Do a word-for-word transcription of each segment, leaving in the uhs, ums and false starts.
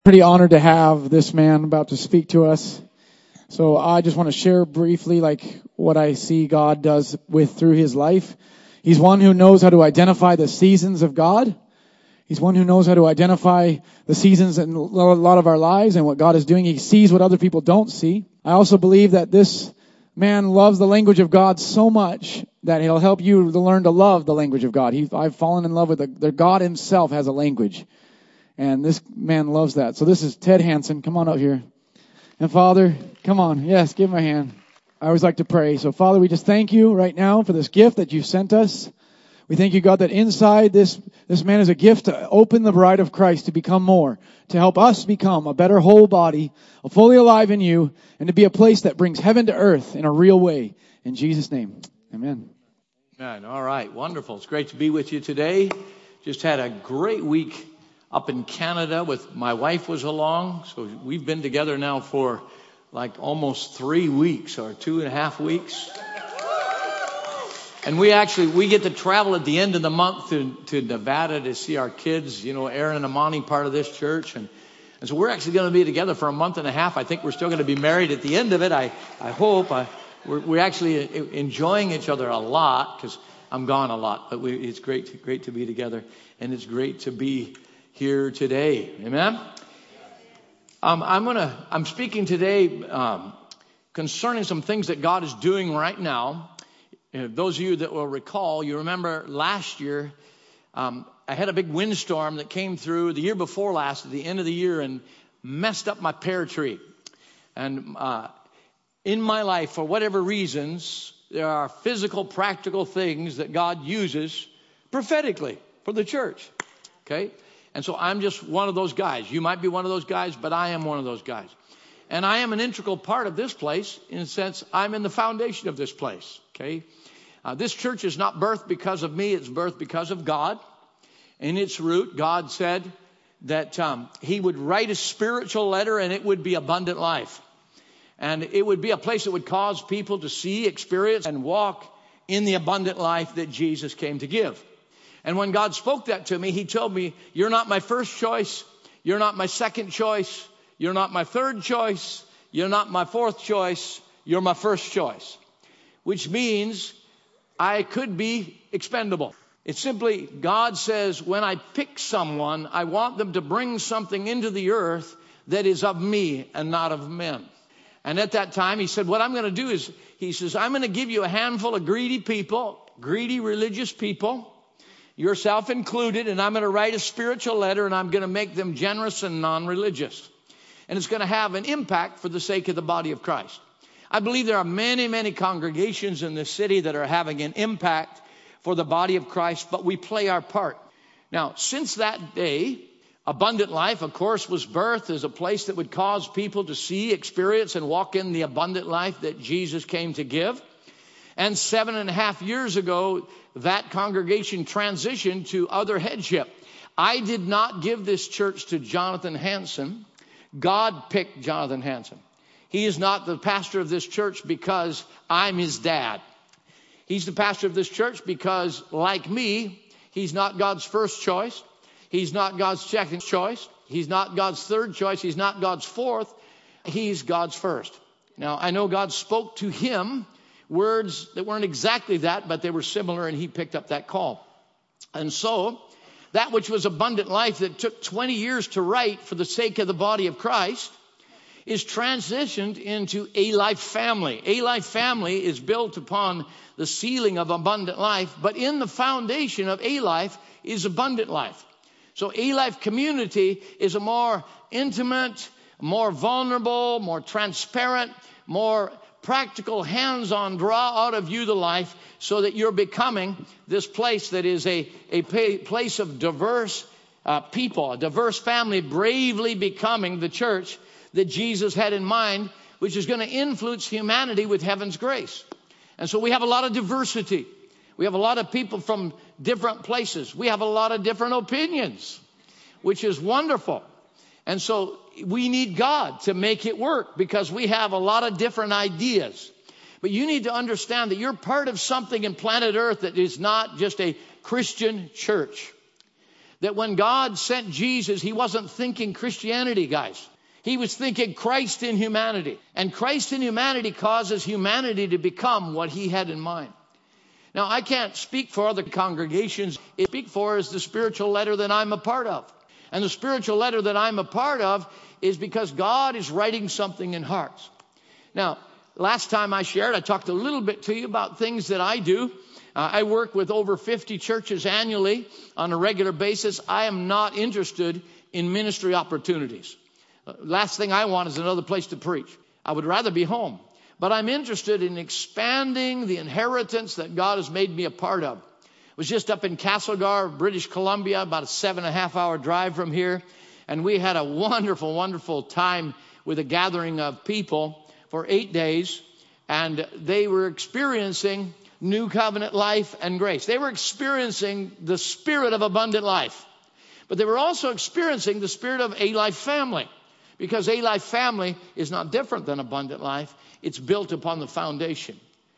Pretty honored to have this man about to speak to us. So I just want to share briefly like what I see God does with through his life. He's one who knows how to identify the seasons of God. He's one who knows how to identify the seasons in a lot of our lives and what God is doing. He sees what other people don't see. I also believe that this man loves the language of God so much that he'll help you to learn to love the language of God. He, I've fallen in love with the, the God himself has a language. And this man loves that. So this is Ted Hansen. Come on up here. And Father, come on. Yes, give him a hand. I always like to pray. So Father, we just thank you right now for this gift that you've sent us. We thank you, God, that inside this, this man is a gift to open the bride of Christ to become more, to help us become a better whole body, fully alive in you, and to be a place that brings heaven to earth in a real way. In Jesus' name, amen. Amen. All right. Wonderful. It's great to be with you today. Just had a great week up in Canada with my wife was along. So we've been together now for like almost three weeks or two and a half weeks. And we actually, we get to travel at the end of the month to, to Nevada to see our kids, you know, Aaron and Amani, part of this church. And, and so we're actually going to be together for a month and a half. I think we're still going to be married at the end of it. I, I hope. I, we're, we're actually enjoying each other a lot because I'm gone a lot. But we, it's great to, great to be together. And it's great to be here today. Amen. Um, I'm gonna. I'm speaking today um, concerning some things that God is doing right now. You know, those of you that will recall, you remember last year, um, I had a big windstorm that came through the year before last, at the end of the year, and messed up my pear tree. And uh, in my life, for whatever reasons, there are physical, practical things that God uses prophetically for the church. Okay. And so I'm just one of those guys. You might be one of those guys, but I am one of those guys. And I am an integral part of this place in a sense. I'm in the foundation of this place. Okay. Uh, this church is not birthed because of me. It's birthed because of God. In its root, God said that um, he would write a spiritual letter and it would be abundant life. And it would be a place that would cause people to see, experience, and walk in the abundant life that Jesus came to give. And when God spoke that to me, he told me, you're not my first choice. You're not my second choice. You're not my third choice. You're not my fourth choice. You're my first choice, which means I could be expendable. It's simply God says, when I pick someone, I want them to bring something into the earth that is of me and not of men. And at that time, he said, what I'm going to do is, he says, I'm going to give you a handful of greedy people, greedy religious people, yourself included, and I'm going to write a spiritual letter and I'm going to make them generous and non-religious. And it's going to have an impact for the sake of the body of Christ. I believe there are many, many congregations in this city that are having an impact for the body of Christ, but we play our part. Now, since that day, Abundant Life, of course, was birthed as a place that would cause people to see, experience, and walk in the abundant life that Jesus came to give. And seven and a half years ago, that congregation transitioned to other headship. I did not give this church to Jonathan Hansen. God picked Jonathan Hansen. He is not the pastor of this church because I'm his dad. He's the pastor of this church because, like me, he's not God's first choice. He's not God's second choice. He's not God's third choice. He's not God's fourth. He's God's first. Now, I know God spoke to him words that weren't exactly that, but they were similar, and he picked up that call. And so, that which was abundant life that took twenty years to write for the sake of the body of Christ is transitioned into A Life Family. A Life Family is built upon the ceiling of abundant life, but in the foundation of A Life is abundant life. So A Life Community is a more intimate, more vulnerable, more transparent, more practical, hands-on, draw out of you the life so that you're becoming this place that is a, a place of diverse uh, people, a diverse family, bravely becoming the church that Jesus had in mind, which is going to influence humanity with heaven's grace. And so we have a lot of diversity. We have a lot of people from different places. We have a lot of different opinions, which is wonderful. And so we need God to make it work because we have a lot of different ideas. But you need to understand that you're part of something in planet Earth that is not just a Christian church. that when God sent Jesus, he wasn't thinking Christianity, guys. He was thinking Christ in humanity. And Christ in humanity causes humanity to become what he had in mind. Now, I can't speak for other congregations. I speak for is the spiritual letter that I'm a part of. And the spiritual letter that I'm a part of is because God is writing something in hearts. Now, last time I shared, I talked a little bit to you about things that I do. Uh, I work with over fifty churches annually on a regular basis. I am not interested in ministry opportunities. Uh, last thing I want is another place to preach. I would rather be home. But I'm interested in expanding the inheritance that God has made me a part of. I was just up in Castlegar, British Columbia, about a seven and a half hour drive from here. And we had a wonderful, wonderful time with a gathering of people for eight days. And they were experiencing new covenant life and grace. They were experiencing the spirit of abundant life. But they were also experiencing the spirit of a life family. Because a life family is not different than abundant life. It's built upon the foundation.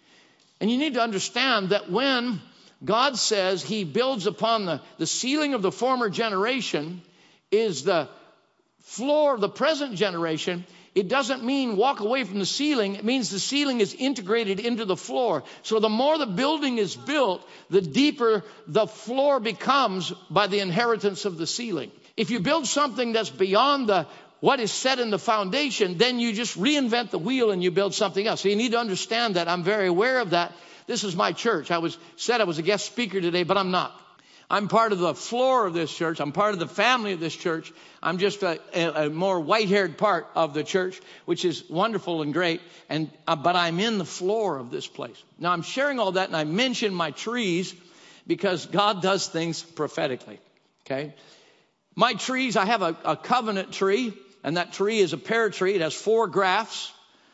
And you need to understand that when God says he builds upon the, the ceiling of the former generation is the floor of the present generation, it doesn't mean walk away from the ceiling. It means the ceiling is integrated into the floor. So the more the building is built, the deeper the floor becomes by the inheritance of the ceiling. If you build something that's beyond the what is set in the foundation, then you just reinvent the wheel and you build something else. So you need to understand that. I'm very aware of that. This is my church. I was said I was a guest speaker today, but I'm not. I'm part of the floor of this church. I'm part of the family of this church. I'm just a, a, a more white-haired part of the church, which is wonderful and great. And uh, but I'm in the floor of this place. Now I'm sharing all that, and I mention my trees because God does things prophetically. Okay, my trees. I have a, a covenant tree. And that tree is a pear tree. It has four grafts.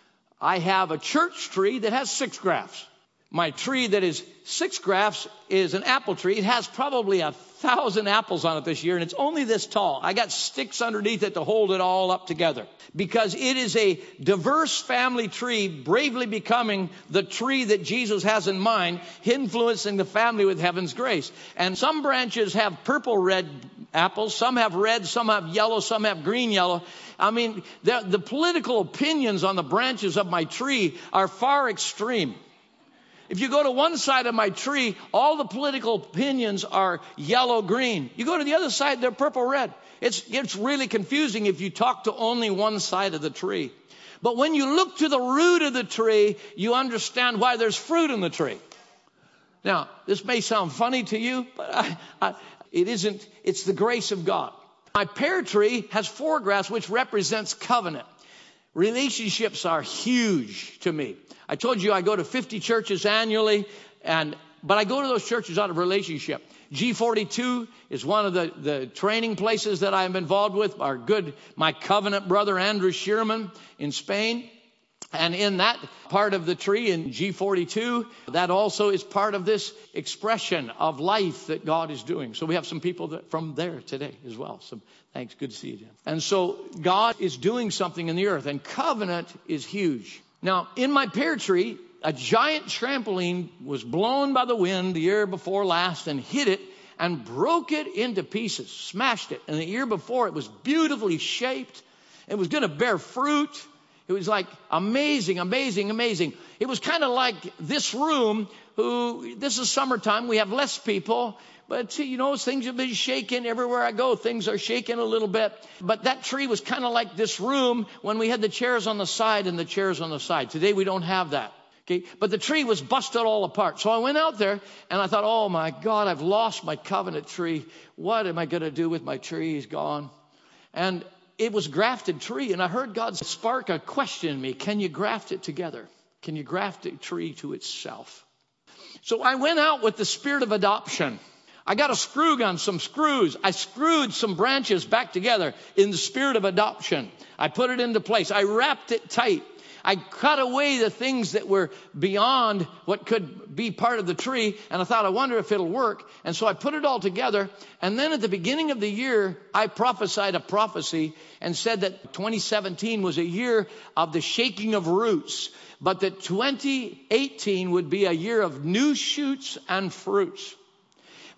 I have a church tree that has six grafts. My tree that is six grafts is an apple tree. It has probably a thousand apples on it this year, and it's only this tall. I got sticks underneath it to hold it all up together because it is a diverse family tree, bravely becoming the tree that Jesus has in mind, influencing the family with heaven's grace. And some branches have purple red apples, some have red, some have yellow, some have green yellow. I mean, the, the political opinions on the branches of my tree are far extreme. If you go to one side of my tree, all the political opinions are yellow-green. You go to the other side, they're purple-red. It's, it's really confusing if you talk to only one side of the tree. But when you look to the root of the tree, you understand why there's fruit in the tree. Now, this may sound funny to you, but I, I, it isn't. It's the grace of God. My pear tree has four grafts, which represents covenant. Relationships are huge to me. I told you I go to fifty churches annually, and but I go to those churches out of relationship. G forty-two is one of the, the training places that I'm involved with. Our good, my covenant brother, Andrew Shearman in Spain. And in that part of the tree in G forty-two, that also is part of this expression of life that God is doing. So we have some people that, from there today as well. So thanks. Good to see you, Jim. And so God is doing something in the earth, and covenant is huge. Now, in my pear tree, a giant trampoline was blown by the wind the year before last and hit it and broke it into pieces, smashed it. And the year before, it was beautifully shaped. It was going to bear fruit. It was like amazing, amazing, amazing. It was kind of like this room, who, this is summertime, we have less people. But, you know, things have been shaking everywhere I go. Things are shaking a little bit. But that tree was kind of like this room when we had the chairs on the side and the chairs on the side. Today we don't have that. Okay, but the tree was busted all apart. So I went out there and I thought, oh my God, I've lost my covenant tree. What am I going to do with my tree? He's gone. And it was a grafted tree. And I heard God spark a question in me. Can you graft it together? Can you graft a tree to itself? So I went out with the spirit of adoption. I got a screw gun, some screws. I screwed some branches back together in the spirit of adoption. I put it into place. I wrapped it tight. I cut away the things that were beyond what could be part of the tree. And I thought, I wonder if it'll work. And so I put it all together. And then at the beginning of the year, I prophesied a prophecy and said that twenty seventeen was a year of the shaking of roots, but that twenty eighteen would be a year of new shoots and fruits.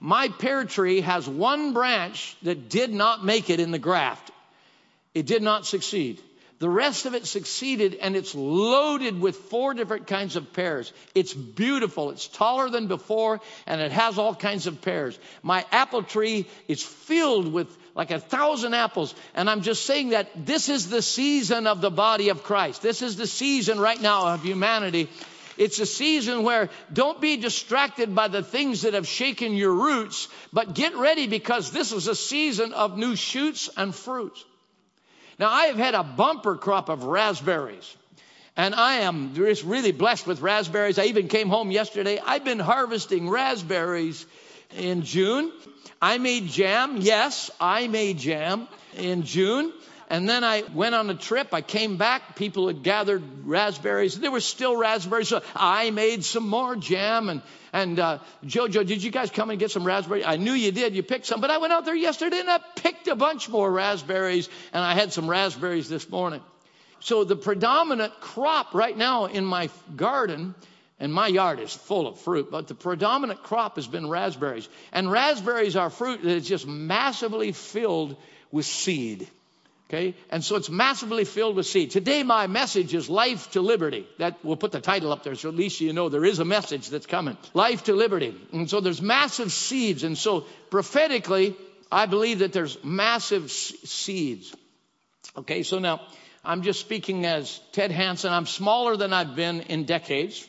My pear tree has one branch that did not make it in the graft. It did not succeed. The rest of it succeeded, and it's loaded with four different kinds of pears. It's beautiful. It's taller than before, and it has all kinds of pears. My apple tree is filled with like a thousand apples. And I'm just saying that this is the season of the body of Christ. This is the season right now of humanity. It's a season where don't be distracted by the things that have shaken your roots, but get ready, because this is a season of new shoots and fruits. Now, I have had a bumper crop of raspberries, and I am just really blessed with raspberries. I even came home yesterday. I've been harvesting raspberries in June. I made jam. Yes, I made jam in June. And then I went on a trip. I came back. People had gathered raspberries. There were still raspberries. So I made some more jam. And, and uh, Jojo, did you guys come and get some raspberries? I knew you did. You picked some. But I went out there yesterday and I picked a bunch more raspberries. And I had some raspberries this morning. So the predominant crop right now in my garden, and my yard is full of fruit, but the predominant crop has been raspberries. And raspberries are fruit that is just massively filled with seed. Okay, and so it's massively filled with seed. Today, my message is Life to Liberty. That we'll put the title up there, so at least you know there is a message that's coming. Life to Liberty. And so there's massive seeds. And so prophetically, I believe that there's massive seeds. Okay, so now I'm just speaking as Ted Hansen. I'm smaller than I've been in decades.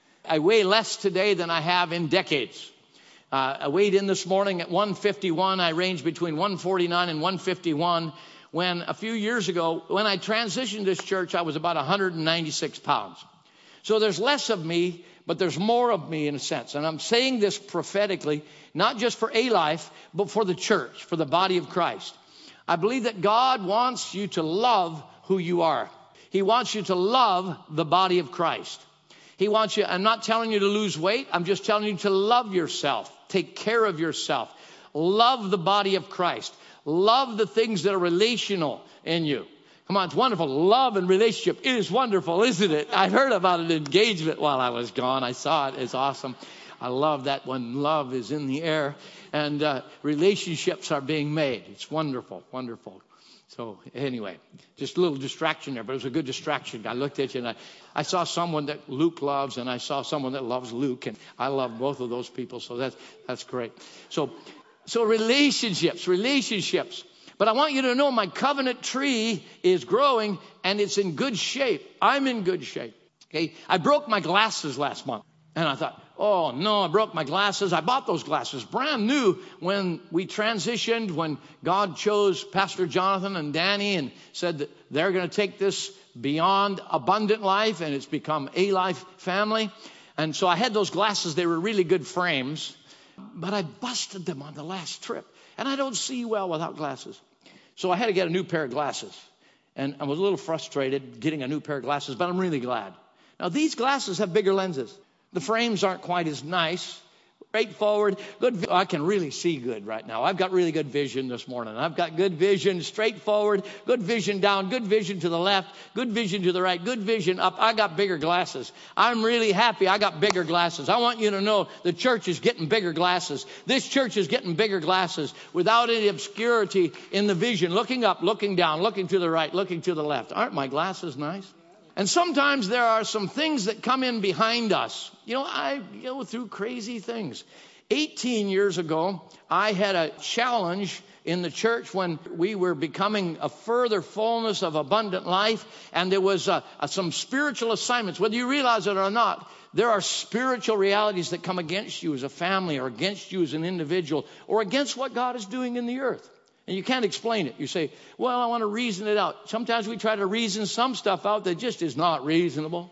I weigh less today than I have in decades. Uh, I weighed in this morning at one fifty-one. I range between one forty-nine and one fifty-one. When a few years ago, when I transitioned this church, I was about one hundred ninety-six pounds. So there's less of me, but there's more of me in a sense. And I'm saying this prophetically, not just for A-Life, but for the church, for the body of Christ. I believe that God wants you to love who you are. He wants you to love the body of Christ. He wants you, I'm not telling you to lose weight. I'm just telling you to love yourself. Take care of yourself. Love the body of Christ. Love the things that are relational in you. Come on, it's wonderful. Love and relationship is wonderful, isn't it? I heard about an engagement while I was gone. I saw it. It's awesome. I love that when love is in the air and uh, relationships are being made. It's wonderful, wonderful. So anyway, just a little distraction there, but it was a good distraction. I looked at you and I, I saw someone that Luke loves, and I saw someone that loves Luke, and I love both of those people. So that's, that's great. So So relationships, relationships. But I want you to know my covenant tree is growing and it's in good shape. I'm in good shape. Okay. I broke my glasses last month and I thought, oh no, I broke my glasses. I bought those glasses brand new when we transitioned, when God chose Pastor Jonathan and Danny and said that they're going to take this beyond abundant life, and it's become a life family. And so I had those glasses. They were really good frames. But I busted them on the last trip. And I don't see well without glasses. So I had to get a new pair of glasses. And I was a little frustrated getting a new pair of glasses, but I'm really glad. Now, these glasses have bigger lenses. The frames aren't quite as nice. Straightforward. Good. I can really see good right now. I've got really good vision this morning. I've got good vision, straightforward, good vision down, good vision to the left, good vision to the right, good vision up. I got bigger glasses. I'm really happy I got bigger glasses. I want you to know the church is getting bigger glasses. This church is getting bigger glasses without any obscurity in the vision. Looking up, looking down, looking to the right, looking to the left. Aren't my glasses nice? And sometimes there are some things that come in behind us. You know, I go through crazy things. eighteen years ago, I had a challenge in the church when we were becoming a further fullness of abundant life. And there was uh, uh, some spiritual assignments. Whether you realize it or not, there are spiritual realities that come against you as a family or against you as an individual or against what God is doing in the earth. And you can't explain it. You say, well, I want to reason it out. Sometimes we try to reason some stuff out that just is not reasonable.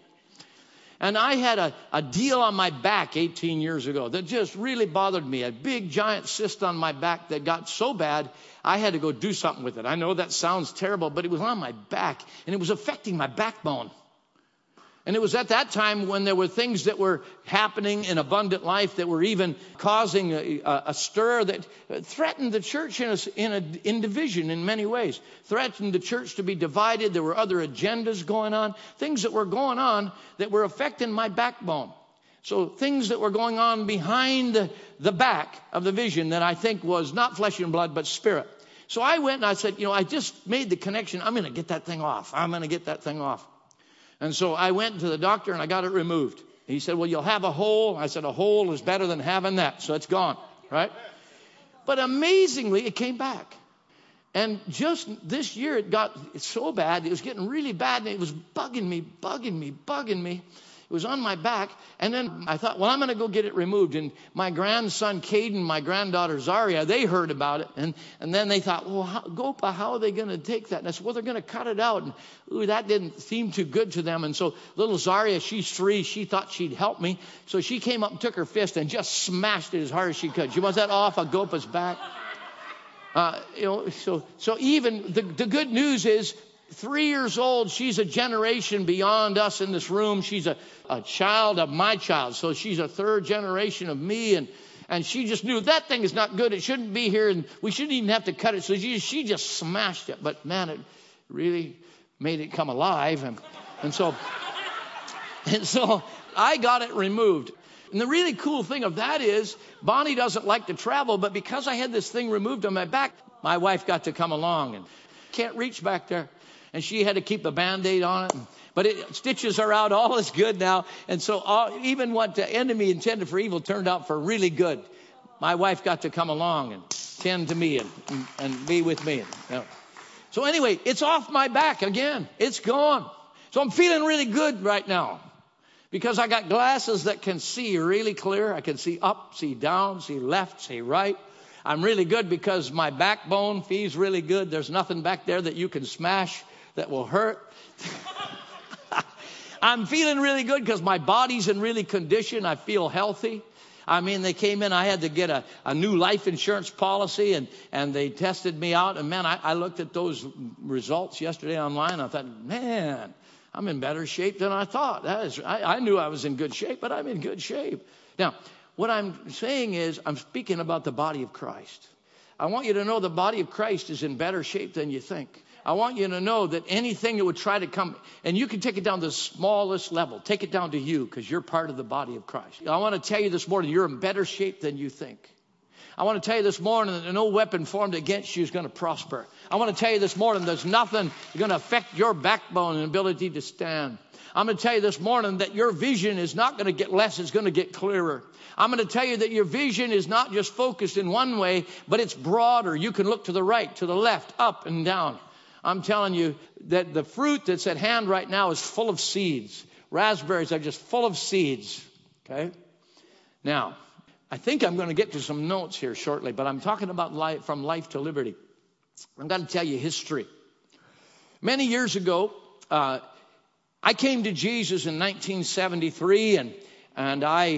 And I had a, a deal on my back eighteen years ago that just really bothered me. A big giant cyst on my back that got so bad, I had to go do something with it. I know that sounds terrible, but it was on my back and it was affecting my backbone. And it was at that time when there were things that were happening in abundant life that were even causing a, a, a stir that threatened the church in, a, in, a, in division in many ways. Threatened the church to be divided. There were other agendas going on. Things that were going on that were affecting my backbone. So things that were going on behind the, the back of the vision that I think was not flesh and blood, but spirit. So I went and I said, you know, I just made the connection. I'm going to get that thing off. I'm going to get that thing off. And so I went to the doctor and I got it removed. He said, well, you'll have a hole. I said, a hole is better than having that. So it's gone, right? But amazingly, it came back. And just this year, it got so bad. It was getting really bad. And it was bugging me, bugging me, bugging me. It was on my back. And then I thought, well, I'm going to go get it removed. And my grandson, Caden, my granddaughter, Zaria, they heard about it. And, and then they thought, well, how, Gopa, how are they going to take that? And I said, well, they're going to cut it out. And ooh, that didn't seem too good to them. And so little Zaria, she's three. She thought she'd help me. So she came up and took her fist and just smashed it as hard as she could. She wants that off of Gopa's back. Uh, you know, so, so even the, the good news is, three years old, she's a generation beyond us in this room. She's a, a child of my child. So she's a third generation of me. And, and she just knew that thing is not good. It shouldn't be here. And we shouldn't even have to cut it. So she, she just smashed it. But man, it really made it come alive. And, and so, and so I got it removed. And the really cool thing of that is Bonnie doesn't like to travel. But because I had this thing removed on my back, my wife got to come along and can't reach back there. And she had to keep a Band-Aid on it. But it, stitches are out. All is good now. And so all, even what the enemy intended for evil turned out for really good. My wife got to come along and tend to me and, and, and be with me. You know. So anyway, it's off my back again. It's gone. So I'm feeling really good right now. Because I got glasses that can see really clear. I can see up, see down, see left, see right. I'm really good because my backbone feels really good. There's nothing back there that you can smash that will hurt. I'm feeling really good because my body's in really condition. I feel healthy. I mean, they came in, I had to get a, a new life insurance policy, and, and they tested me out. And man, I, I looked at those results yesterday online. I thought, man, I'm in better shape than I thought. That is, I, I knew I was in good shape, but I'm in good shape. Now, what I'm saying is, I'm speaking about the body of Christ. I want you to know the body of Christ is in better shape than you think. I want you to know that anything that would try to come, and you can take it down to the smallest level. Take it down to you because you're part of the body of Christ. I want to tell you this morning, you're in better shape than you think. I want to tell you this morning that no weapon formed against you is going to prosper. I want to tell you this morning there's nothing going to affect your backbone and ability to stand. I'm going to tell you this morning that your vision is not going to get less, it's going to get clearer. I'm going to tell you that your vision is not just focused in one way, but it's broader. You can look to the right, to the left, up and down. I'm telling you that the fruit that's at hand right now is full of seeds. Raspberries are just full of seeds. Okay? Now, I think I'm going to get to some notes here shortly, but I'm talking about life, from life to liberty. I'm going to tell you history. Many years ago, uh, I came to Jesus in nineteen seventy-three, and, and I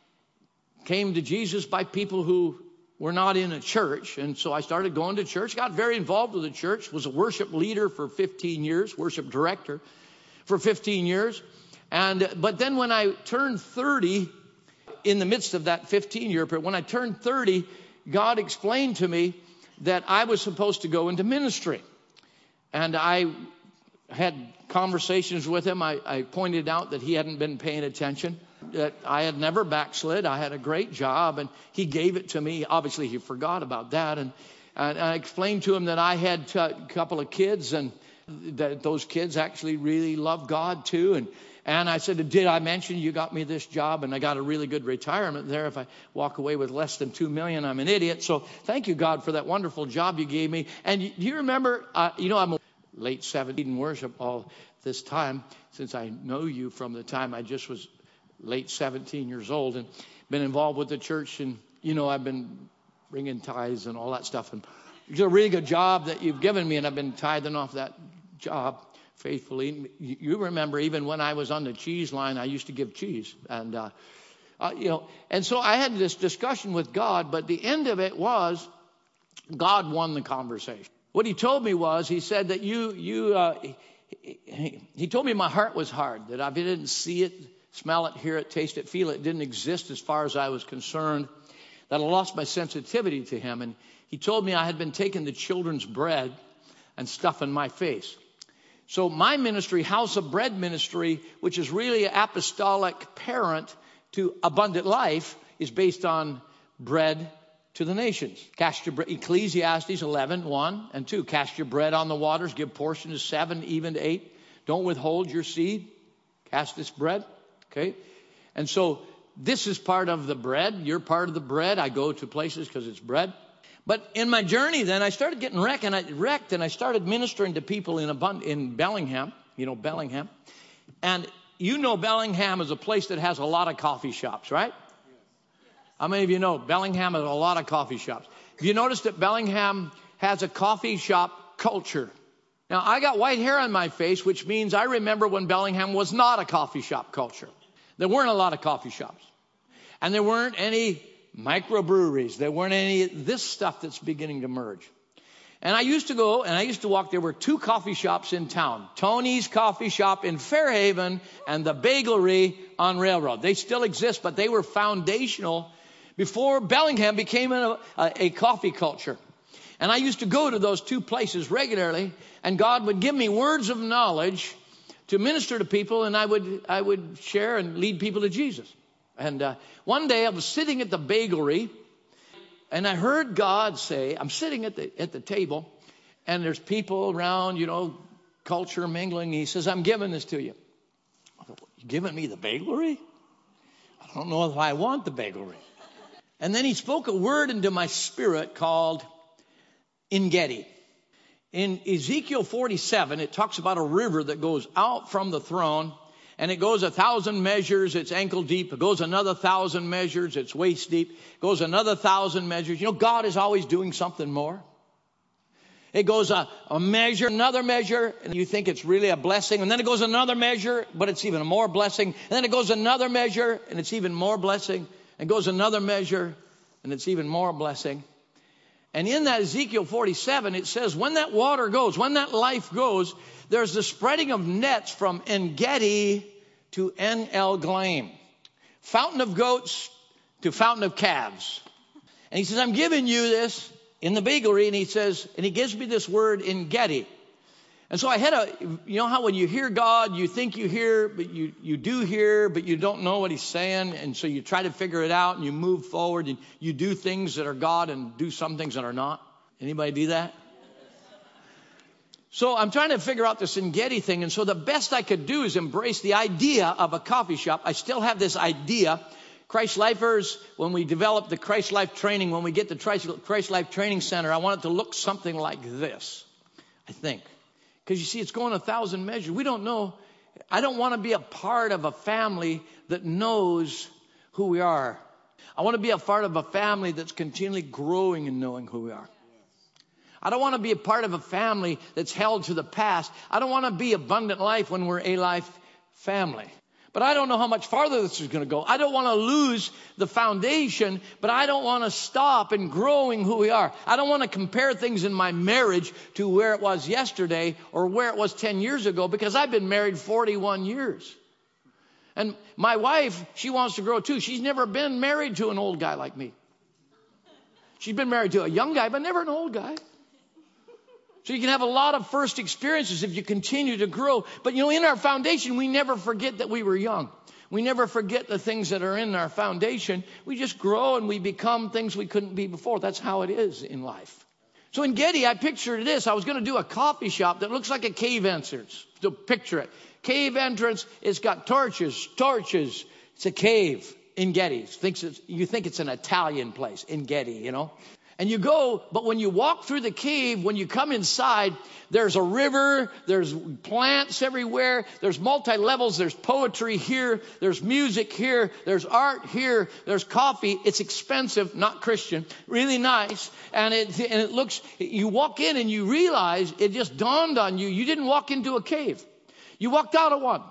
came to Jesus by people who were not in a church. And so I started going to church, got very involved with the church, was a worship leader for fifteen years, worship director for fifteen years. And but then when I turned thirty, in the midst of that fifteen year period, when I turned thirty, God explained to me that I was supposed to go into ministry. And I had conversations with him. I, I pointed out that he hadn't been paying attention, that I had never backslid. I had a great job, and he gave it to me. Obviously, he forgot about that. And, and I explained to him that I had a couple of kids, and that those kids actually really love God too. And And I said, did I mention you got me this job? And I got a really good retirement there. If I walk away with less than two million, I'm an idiot. So thank you, God, for that wonderful job you gave me. And do you remember, uh, you know, I'm late seventeen in worship all this time, since I know you from the time I just was late seventeen years old, and been involved with the church. And, you know, I've been bringing tithes and all that stuff. And it's a really good job that you've given me, and I've been tithing off that job faithfully. You remember, even when I was on the cheese line, I used to give cheese. And, uh, uh, you know, and so I had this discussion with God, but the end of it was God won the conversation. What he told me was, he said that you, you, uh, he, he told me my heart was hard, that if I didn't see it, smell it, hear it, taste it, feel it, it didn't exist as far as I was concerned, that I lost my sensitivity to him. And he told me I had been taking the children's bread and stuffing my face. So my ministry, House of Bread ministry, which is really an apostolic parent to abundant life is based on bread to the nations. Cast your bread, Ecclesiastes eleven, one and two. Cast your bread on the waters, give portion to seven, even to eight. Don't withhold your seed. Cast this bread. Okay. And so this is part of the bread. You're part of the bread. I go to places because it's bread. But in my journey then, I started getting wrecked and I wrecked and I started ministering to people in Abund- in Bellingham, you know, Bellingham. And you know Bellingham is a place that has a lot of coffee shops, right? How many of you know Bellingham has a lot of coffee shops? Have you noticed that Bellingham has a coffee shop culture? Now, I got white hair on my face, which means I remember when Bellingham was not a coffee shop culture. There weren't a lot of coffee shops. And there weren't any microbreweries. There weren't any of this stuff that's beginning to merge. And I used to go and I used to walk. There were two coffee shops in town. Tony's Coffee Shop in Fairhaven and the Baglery on Railroad. They still exist, but they were foundational before Bellingham became a, a, a coffee culture. And I used to go to those two places regularly, and God would give me words of knowledge to minister to people, and I would I would share and lead people to Jesus. And uh, one day I was sitting at the Baglery, and I heard God say, I'm sitting at the at the table, and there's people around, you know, culture mingling. He says, I'm giving this to you. I thought, you giving me the Baglery? I don't know if I want the Baglery. And then he spoke a word into my spirit called Engedi. In Ezekiel forty-seven, it talks about a river that goes out from the throne, and it goes a thousand measures, it's ankle deep. It goes another thousand measures, it's waist deep. It goes another thousand measures. You know, God is always doing something more. It goes a, a measure, another measure, and you think it's really a blessing. And then it goes another measure, but it's even more blessing. And then it goes another measure, and it's even more blessing. And goes another measure, and it's even more blessing. And in that Ezekiel forty-seven, it says, when that water goes, when that life goes, there's the spreading of nets from En-Gedi to En-El-Glaim. Fountain of goats to fountain of calves. And he says, I'm giving you this in the Baglery, and he says, and he gives me this word En-Gedi. And so I had a, you know how when you hear God, you think you hear, but you, you do hear, but you don't know what he's saying. And so you try to figure it out and you move forward and you do things that are God and do some things that are not. Anybody do that? So I'm trying to figure out this En-Gedi thing. And so the best I could do is embrace the idea of a coffee shop. I still have this idea. Christ Lifers, when we develop the Christ Life training, when we get the Christ Life Training Center, I want it to look something like this, I think. Because you see, it's going a thousand measures. We don't know. I don't want to be a part of a family that knows who we are. I want to be a part of a family that's continually growing and knowing who we are. I don't want to be a part of a family that's held to the past. I don't want to be abundant life when we're a life family. But I don't know how much farther this is going to go. I don't want to lose the foundation, but I don't want to stop in growing who we are. I don't want to compare things in my marriage to where it was yesterday or where it was ten years ago, because I've been married forty-one years. And my wife, she wants to grow too. She's never been married to an old guy like me. She's been married to a young guy, but never an old guy. So you can have a lot of first experiences if you continue to grow. But, you know, in our foundation, we never forget that we were young. We never forget the things that are in our foundation. We just grow and we become things we couldn't be before. That's how it is in life. So in Getty, I pictured this. I was going to do a coffee shop that looks like a cave entrance. So picture it. Cave entrance. It's got torches, torches. It's a cave in Getty. Thinks it's, you think it's an Italian place in Getty, you know. And you go, but when you walk through the cave, when you come inside, there's a river, there's plants everywhere, there's multi-levels, there's poetry here, there's music here, there's art here, there's coffee. It's expensive, not Christian, really nice. And it, and it looks, you walk in and you realize, it just dawned on you, you didn't walk into a cave. You walked out of one.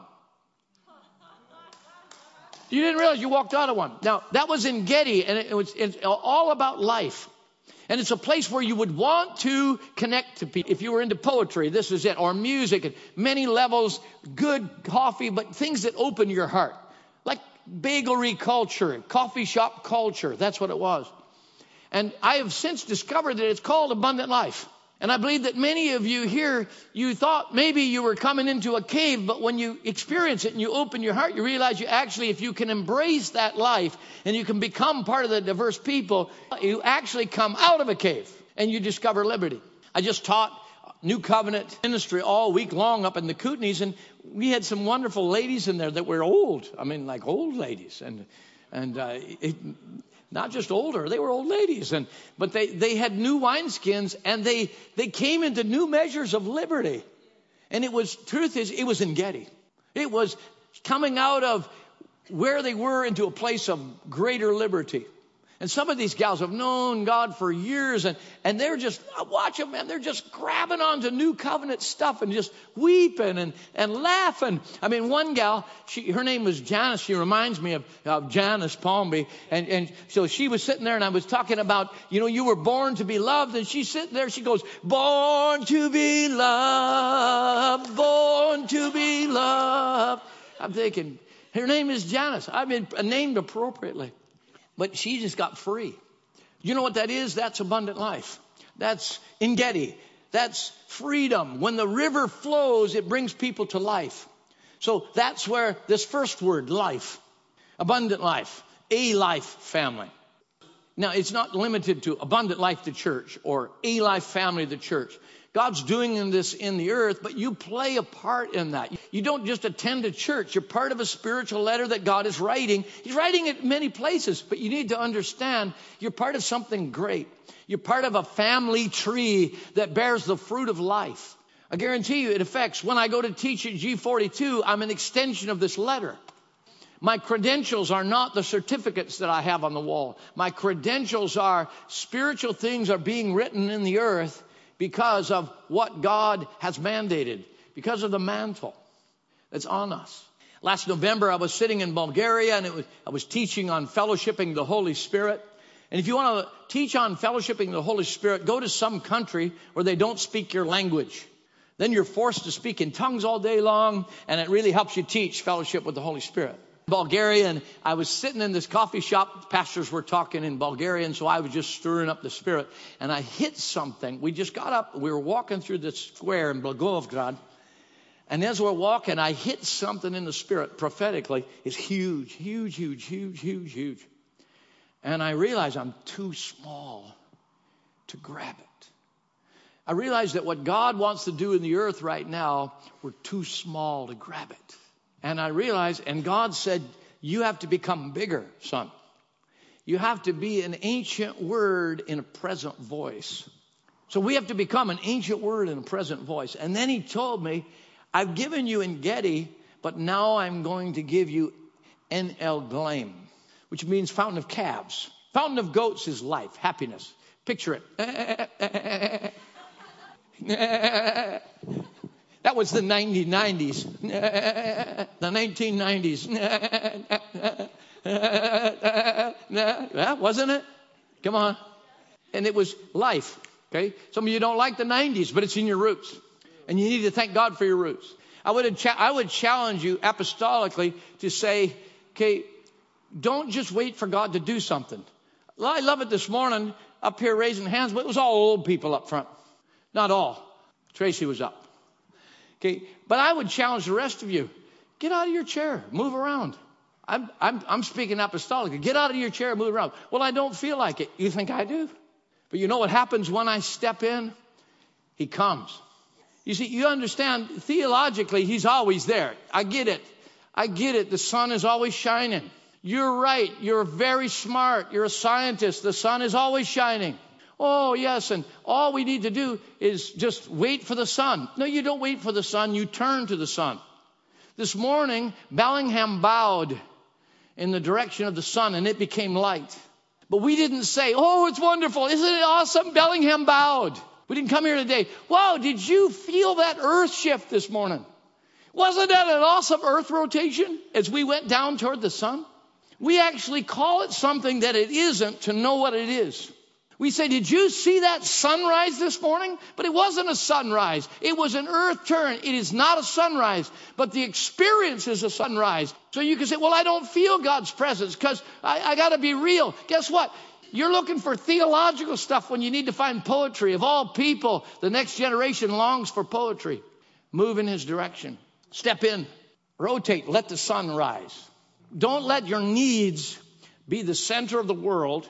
You didn't realize you walked out of one. Now, that was in Getty, and it, it was it's all about life. And it's a place where you would want to connect to people. If you were into poetry, this is it. Or music at many levels, good coffee, but things that open your heart. Like baglery culture, coffee shop culture. That's what it was. And I have since discovered that it's called abundant life. And I believe that many of you here, you thought maybe you were coming into a cave, but when you experience it and you open your heart, you realize you actually, if you can embrace that life and you can become part of the diverse people, you actually come out of a cave and you discover liberty. I just taught New Covenant ministry all week long up in the Kootenays, and we had some wonderful ladies in there that were old. I mean, like old ladies. And, and, uh, it, Not just older, they were old ladies, and but they, they had new wineskins, and they they came into new measures of liberty. And it was, truth is, it was En-Gedi. It was coming out of where they were into a place of greater liberty. And some of these gals have known God for years, and, and they're just, watch them, man, they're just grabbing onto New Covenant stuff and just weeping and, and laughing. I mean, one gal, she, her name was Janice. She reminds me of, of Janice Palmby. And, and so she was sitting there, and I was talking about, you know, you were born to be loved. And she's sitting there, she goes, born to be loved, born to be loved. I'm thinking, her name is Janice. I've been named appropriately. But she just got free. You know what that is? That's abundant life. That's En-Gedi. That's freedom. When the river flows, it brings people to life. So that's where this first word, life, abundant life, a life family. Now, it's not limited to abundant life, the church, or a life family, the church. God's doing this in the earth, but you play a part in that. You don't just attend a church. You're part of a spiritual letter that God is writing. He's writing it many places, but you need to understand you're part of something great. You're part of a family tree that bears the fruit of life. I guarantee you it affects, when I go to teach at G forty-two, I'm an extension of this letter. My credentials are not the certificates that I have on the wall. My credentials are spiritual things are being written in the earth because of what God has mandated, because of the mantle that's on us. Last November, I was sitting in Bulgaria, and it was, I was teaching on fellowshipping the Holy Spirit. And if you want to teach on fellowshipping the Holy Spirit, go to some country where they don't speak your language. Then you're forced to speak in tongues all day long, and it really helps you teach fellowship with the Holy Spirit. Bulgaria, and I was sitting in this coffee shop. Pastors were talking in Bulgarian, so I was just stirring up the Spirit. And I hit something. We just got up. We were walking through the square in Blagoevgrad. And as we're walking, I hit something in the Spirit prophetically. It's huge, huge, huge, huge, huge, huge. And I realize I'm too small to grab it. I realize that what God wants to do in the earth right now, we're too small to grab it. And I realized, and God said, you have to become bigger, son. You have to be an ancient word in a present voice. So we have to become an ancient word in a present voice. And then he told me, I've given you En-Gedi, but now I'm going to give you En-El-Gleim, which means fountain of calves. Fountain of goats is life, happiness. Picture it. That was the nineteen nineties. The nineteen nineties. That wasn't it? Come on. And it was life. Okay. Some of you don't like the nineties, but it's in your roots. And you need to thank God for your roots. I would, cha- I would challenge you apostolically to say, okay, don't just wait for God to do something. Well, I love it this morning up here raising hands, but it was all old people up front. Not all. Tracy was up. Okay, but I would challenge the rest of you. Get out of your chair. Move around. I'm, I'm, I'm speaking apostolically. Get out of your chair. Move around. Well, I don't feel like it. You think I do? But you know what happens when I step in? He comes. You see, you understand, theologically, he's always there. I get it. I get it. The sun is always shining. You're right. You're very smart. You're a scientist. The sun is always shining. Oh, yes, and all we need to do is just wait for the sun. No, you don't wait for the sun. You turn to the sun. This morning, Bellingham bowed in the direction of the sun, and it became light. But we didn't say, oh, it's wonderful. Isn't it awesome? Bellingham bowed. We didn't come here today. Wow, did you feel that earth shift this morning? Wasn't that an awesome earth rotation as we went down toward the sun? We actually call it something that it isn't to know what it is. We say, did you see that sunrise this morning? But it wasn't a sunrise. It was an earth turn. It is not a sunrise, but the experience is a sunrise. So you can say, well, I don't feel God's presence because I, I got to be real. Guess what? you're looking for theological stuff when you need to find poetry. Of all people, the next generation longs for poetry. Move in his direction. Step in. Rotate. Let the sun rise. Don't let your needs be the center of the world.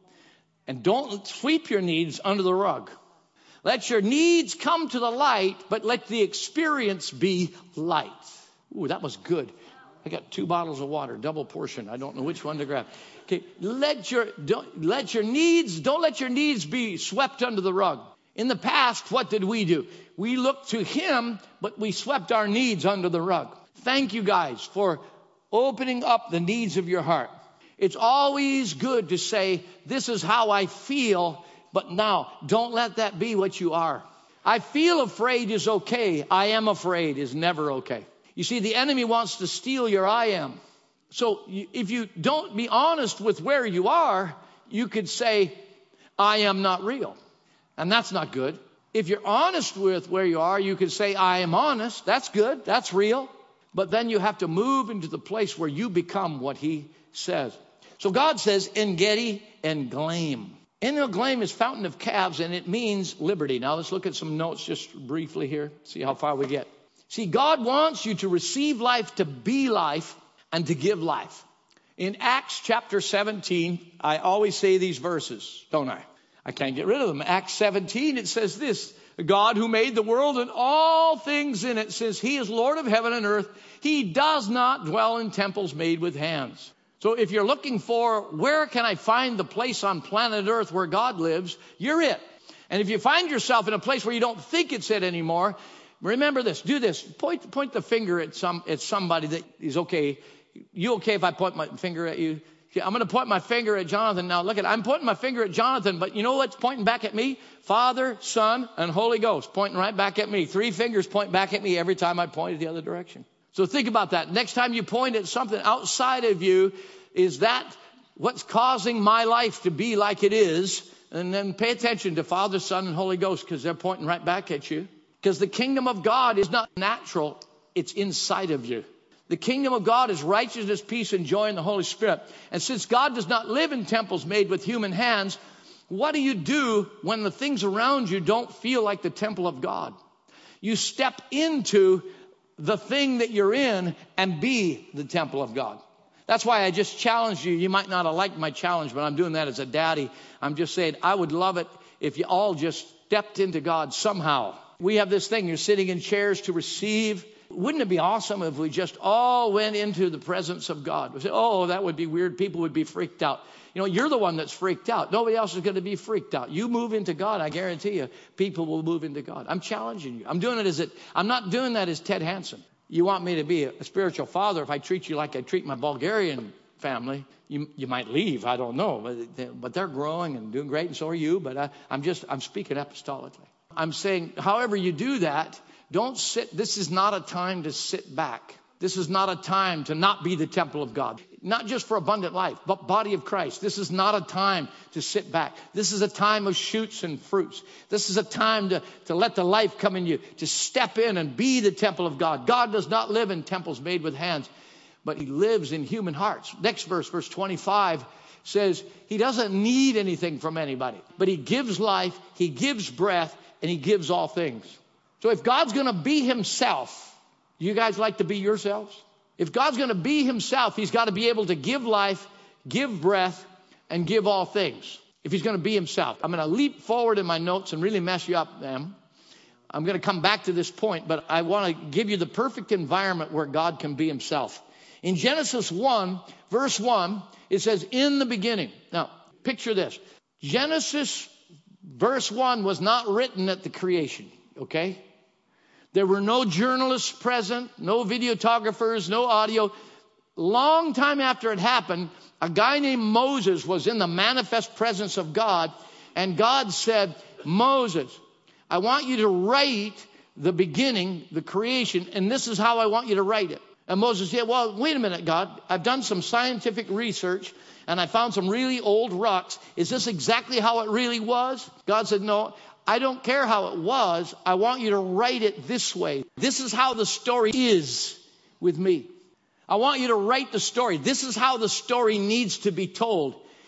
And don't sweep your needs under the rug. Let your needs come to the light, but let the experience be light. Ooh, that was good. I got two bottles of water, double portion. I don't know which one to grab. Okay, let your don't let your needs don't let your needs be swept under the rug. In the past, what did we do? We looked to him, but we swept our needs under the rug. Thank you guys for opening up the needs of your heart. It's always good to say, this is how I feel, but now don't let that be what you are. I feel afraid is okay. I am afraid is never okay. You see, the enemy wants to steal your I am. So if you don't be honest with where you are, you could say, I am not real. And that's not good. If you're honest with where you are, you could say, I am honest. That's good. That's real. But then you have to move into the place where you become what he says. So God says, En-gedi En-glaim. En-glaim is fountain of calves, and it means liberty. Now let's look at some notes just briefly here. See how far we get. See, God wants you to receive life, to be life, and to give life. In Acts chapter seventeen, I always say these verses, don't I? I can't get rid of them. Acts seventeen, it says this, God who made the world and all things in it, says he is Lord of heaven and earth. He does not dwell in temples made with hands. So if you're looking for where can I find the place on planet earth where God lives, you're it. And if you find yourself in a place where you don't think it's it anymore, remember this, do this. Point, point the finger at some, at somebody that is okay. You okay if I point my finger at you? I'm going to point my finger at Jonathan. Now look at, I'm pointing my finger at Jonathan, but you know what's pointing back at me? Father, Son, and Holy Ghost pointing right back at me. Three fingers point back at me every time I point the other direction. So think about that. Next time you point at something outside of you, is that what's causing my life to be like it is? And then pay attention to Father, Son, and Holy Ghost, because they're pointing right back at you. Because the kingdom of God is not natural. It's inside of you. The kingdom of God is righteousness, peace, and joy in the Holy Spirit. And since God does not live in temples made with human hands, what do you do when the things around you don't feel like the temple of God? You step into the thing that you're in and be the temple of God. That's why I just challenged you. You might not have liked my challenge, but I'm doing that as a daddy. I'm just saying I would love it if you all just stepped into God somehow. We have this thing. You're sitting in chairs to receive. Wouldn't it be awesome if we just all went into the presence of God? We say, oh, that would be weird. People would be freaked out. You know, you're the one that's freaked out. Nobody else is going to be freaked out. You move into God, I guarantee you, people will move into God. I'm challenging you. I'm doing it as it. I'm not doing that as Ted Hansen. You want me to be a spiritual father if I treat you like I treat my Bulgarian family, you you might leave. I don't know. But, they, but they're growing and doing great, and so are you. But I, I'm just, I'm speaking apostolically. I'm saying, however you do that, don't sit. This is not a time to sit back. This is not a time to not be the temple of God. Not just for abundant life, but body of Christ. This is not a time to sit back. This is a time of shoots and fruits. This is a time to, to let the life come in you, to step in and be the temple of God. God does not live in temples made with hands, but he lives in human hearts. Next verse, verse twenty-five, says he doesn't need anything from anybody, but he gives life, he gives breath, and he gives all things. So if God's going to be himself, you guys like to be yourselves? If God's going to be himself, he's got to be able to give life, give breath, and give all things. If he's going to be himself. I'm going to leap forward in my notes and really mess you up, ma'am. I'm going to come back to this point, but I want to give you the perfect environment where God can be himself. In Genesis one, verse one, it says, in the beginning. Now, picture this. Genesis verse one was not written at the creation, okay? There were no journalists present, no videographers, no audio. Long time after it happened, a guy named Moses was in the manifest presence of God, and God said, Moses, I want you to write the beginning, the creation, and this is how I want you to write it. And Moses said, well, wait a minute, God. I've done some scientific research, and I found some really old rocks. Is this exactly how it really was? God said, no. I don't care how it was. I want you to write it this way. This is how the story is with me. I want you to write the story. This is how the story needs to be told.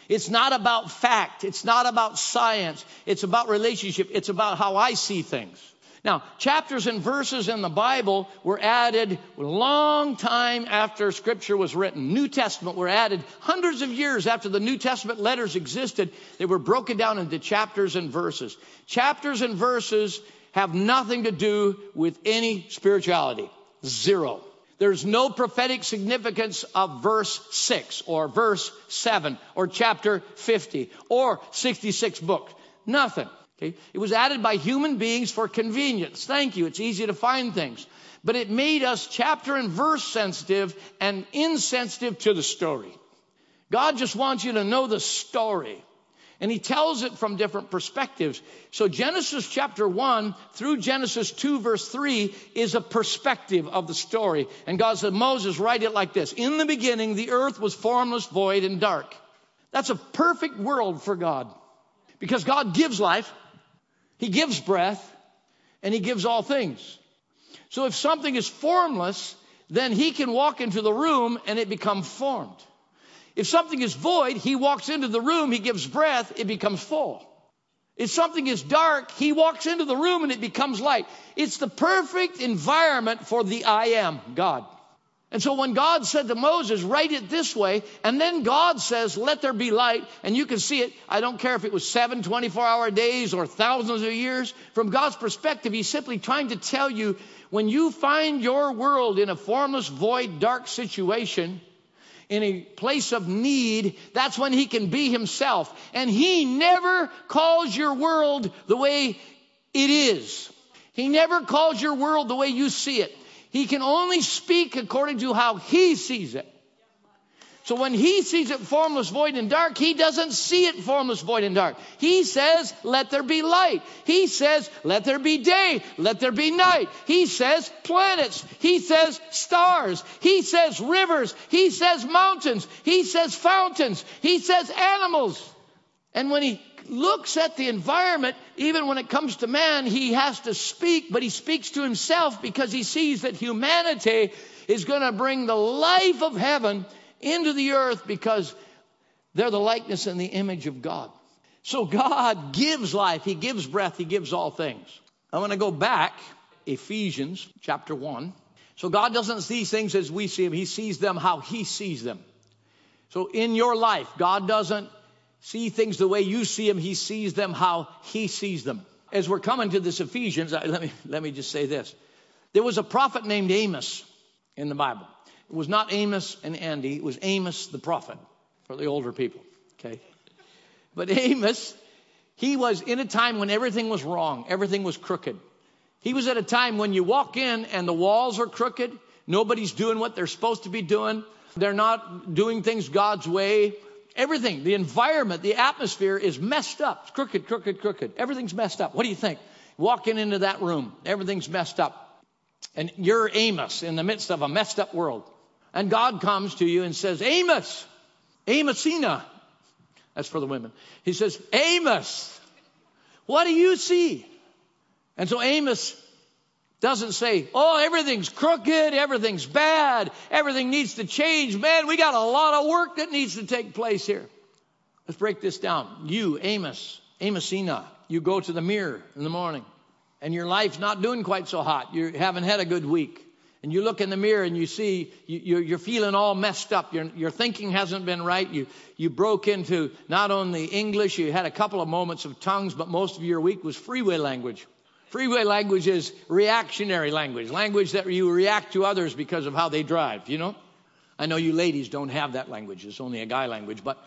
It's not about fact. It's not about science. It's about relationship. It's about how I see things. Now, chapters and verses in the Bible were added a long time after Scripture was written. New Testament were added hundreds of years after the New Testament letters existed. They were broken down into chapters and verses. Chapters and verses have nothing to do with any spirituality. Zero. There's no prophetic significance of verse six or verse seven or chapter fifty or sixty-six books. Nothing. Okay? It was added by human beings for convenience. Thank you. It's easy to find things. But it made us chapter and verse sensitive and insensitive to the story. God just wants you to know the story. And he tells it from different perspectives. So Genesis chapter one through Genesis two verse three is a perspective of the story. And God said, Moses, write it like this. In the beginning, the earth was formless, void, and dark. That's a perfect world for God. Because God gives life. He gives breath. And he gives all things. So if something is formless, then he can walk into the room and it becomes formed. If something is void, he walks into the room, he gives breath, it becomes full. If something is dark, he walks into the room and it becomes light. It's the perfect environment for the I am, God. And so when God said to Moses, write it this way, and then God says, let there be light, and you can see it. I don't care if it was seven twenty-four hour days or thousands of years. From God's perspective, he's simply trying to tell you, when you find your world in a formless, void, dark situation, in a place of need, that's when he can be himself. And he never calls your world the way it is. He never calls your world the way you see it. He can only speak according to how he sees it. So when he sees it formless, void, and dark, he doesn't see it formless, void, and dark. He says, let there be light. He says, let there be day. Let there be night. He says planets. He says stars. He says rivers. He says mountains. He says fountains. He says animals. And when he looks at the environment, even when it comes to man, he has to speak, but he speaks to himself because he sees that humanity is going to bring the life of heaven into the earth because they're the likeness and the image of God. So God gives life. He gives breath. He gives all things. I want to go back, Ephesians chapter one. So God doesn't see things as we see them. He sees them how he sees them. So in your life, God doesn't see things the way you see them. He sees them how he sees them. As we're coming to this Ephesians, let me, let me just say this. There was a prophet named Amos in the Bible. It was not Amos and Andy. It was Amos the prophet for the older people. Okay. But Amos, he was in a time when everything was wrong. Everything was crooked. He was at a time when you walk in and the walls are crooked. Nobody's doing what they're supposed to be doing. They're not doing things God's way. Everything, the environment, the atmosphere is messed up. It's crooked, crooked, crooked. Everything's messed up. What do you think? Walking into that room, everything's messed up. And you're Amos in the midst of a messed up world. And God comes to you and says, Amos, Amosina. That's for the women. He says, Amos, what do you see? And so Amos doesn't say, oh, everything's crooked, everything's bad, everything needs to change. Man, we got a lot of work that needs to take place here. Let's break this down. You, Amos, Amosina, you go to the mirror in the morning and your life's not doing quite so hot. You haven't had a good week. And you look in the mirror and you see you, you're feeling all messed up. Your, your thinking hasn't been right. You, you broke into not only English, you had a couple of moments of tongues, but most of your week was freeway language. Freeway language is reactionary language, language that you react to others because of how they drive, you know. I know you ladies don't have that language. It's only a guy language, but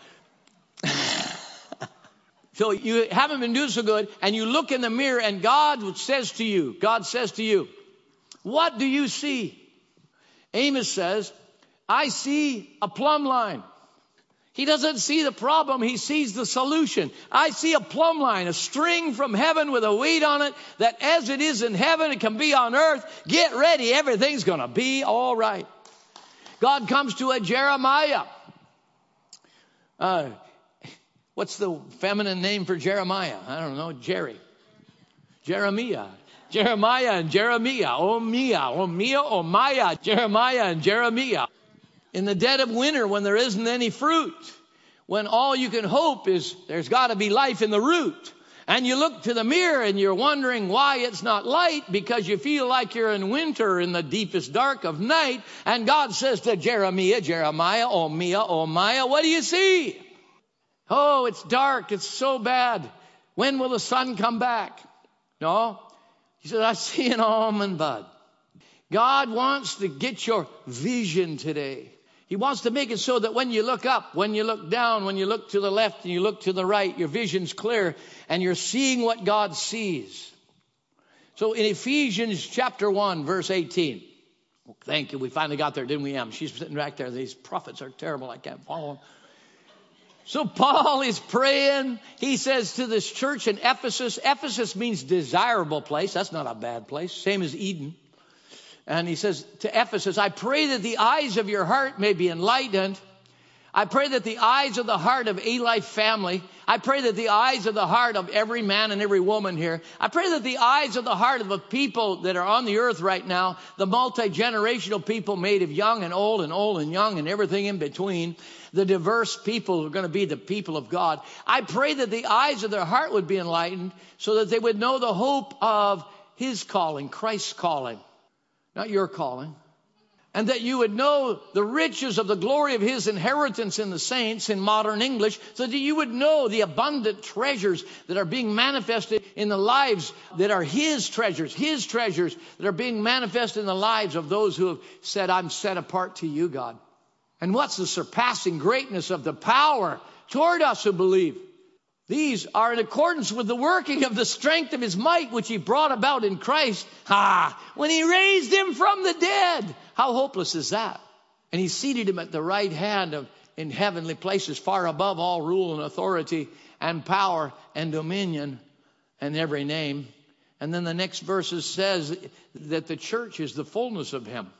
so you haven't been doing so good, and you look in the mirror and God says to you, God says to you, what do you see? Amos says, I see a plumb line. He doesn't see the problem. He sees the solution. I see a plumb line, a string from heaven with a weight on it that as it is in heaven, it can be on earth. Get ready. Everything's going to be all right. God comes to a Jeremiah. Uh, what's the feminine name for Jeremiah? I don't know. Jerry. Jeremiah. Jeremiah and Jeremiah. Oh, Mia. Oh, Mia. Oh, Maya. Jeremiah and Jeremiah. In the dead of winter when there isn't any fruit, when all you can hope is there's got to be life in the root. And you look to the mirror and you're wondering why it's not light, because you feel like you're in winter in the deepest dark of night. And God says to Jeremiah, Jeremiah, oh Mia, oh Maya, what do you see? Oh, it's dark. It's so bad. When will the sun come back? No. He said, I see an almond bud. God wants to get your vision today. He wants to make it so that when you look up, when you look down, when you look to the left and you look to the right, your vision's clear and you're seeing what God sees. So in Ephesians chapter one, verse eighteen. Well, thank you. We finally got there, didn't we, Em? She's sitting back there. These prophets are terrible. I can't follow them. So Paul is praying. He says to this church in Ephesus, Ephesus means desirable place. That's not a bad place. Same as Eden. And he says to Ephesus, I pray that the eyes of your heart may be enlightened. I pray that the eyes of the heart of A-Life family, I pray that the eyes of the heart of every man and every woman here, I pray that the eyes of the heart of the people that are on the earth right now, the multi-generational people made of young and old and old and young and everything in between, the diverse people who are going to be the people of God, I pray that the eyes of their heart would be enlightened so that they would know the hope of his calling, Christ's calling. Not your calling. And that you would know the riches of the glory of his inheritance in the saints in modern English, so that you would know the abundant treasures that are being manifested in the lives that are his treasures, his treasures that are being manifested in the lives of those who have said, I'm set apart to you, God. And what's the surpassing greatness of the power toward us who believe? These are in accordance with the working of the strength of his might, which he brought about in Christ. Ha! When he raised him from the dead. How hopeless is that? And he seated him at the right hand of in heavenly places, far above all rule and authority and power and dominion and every name. And then the next verse says that the church is the fullness of him.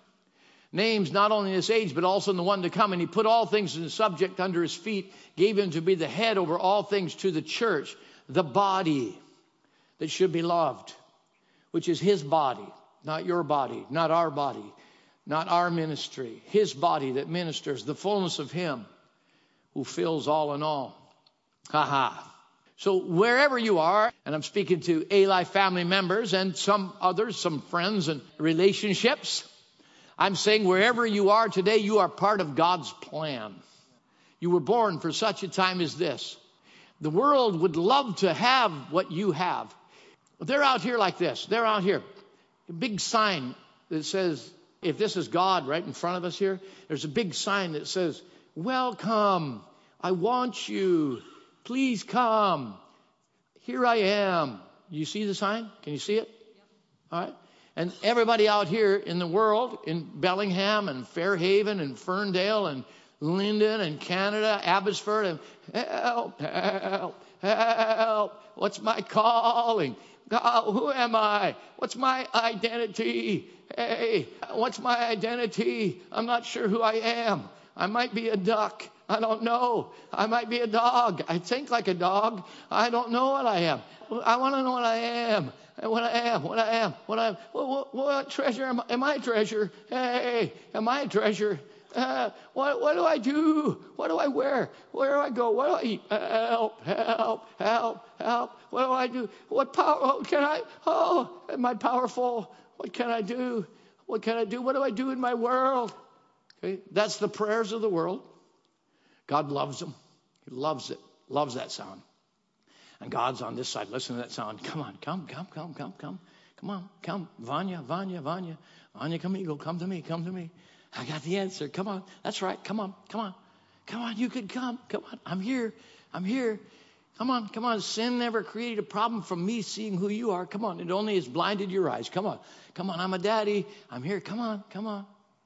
Names not only in this age, but also in the one to come. And he put all things in subject under his feet, gave him to be the head over all things to the church, the body that should be loved, which is his body, not your body, not our body, not our ministry, his body that ministers, the fullness of him who fills all in all. Ha ha. So wherever you are, and I'm speaking to A-Life family members and some others, some friends and relationships, I'm saying wherever you are today, you are part of God's plan. You were born for such a time as this. The world would love to have what you have. They're out here like this. They're out here. A big sign that says, if this is God right in front of us here, there's a big sign that says, welcome. I want you. Please come. Here I am. You see the sign? Can you see it? All right. And everybody out here in the world, in Bellingham and Fairhaven and Ferndale and Linden and Canada, Abbotsford, and help, help, help. What's my calling? God, who am I? What's my identity? Hey, what's my identity? I'm not sure who I am. I might be a duck. I don't know. I might be a dog. I think like a dog. I don't know what I am. I want to know what I am. What I am, what I am, what I am. What, what, what treasure am I? Am I a treasure? Hey, am I a treasure? Uh, what, what do I do? What do I wear? Where do I go? What do I eat? Uh, help, help, help, help. What do I do? What power? Oh, can I? Oh, am I powerful? What can I do? What can I do? What do I do in my world? Okay, that's the prayers of the world. God loves them. He loves it. Loves that sound. And God's on this side. Listen to that sound. Come on, come, come, come, come, come. Come on, come. Vanya, Vanya, Vanya. Vanya, come Eagle. Come to me, come to me. I got the answer. Come on. That's right. Come on, come on. Come on, you could come. Come on. I'm here. I'm here. Come on, come on. Sin never created a problem from me seeing who you are. Come on. It only has blinded your eyes. Come on. Come on. I'm a daddy. I'm here. Come on, come on.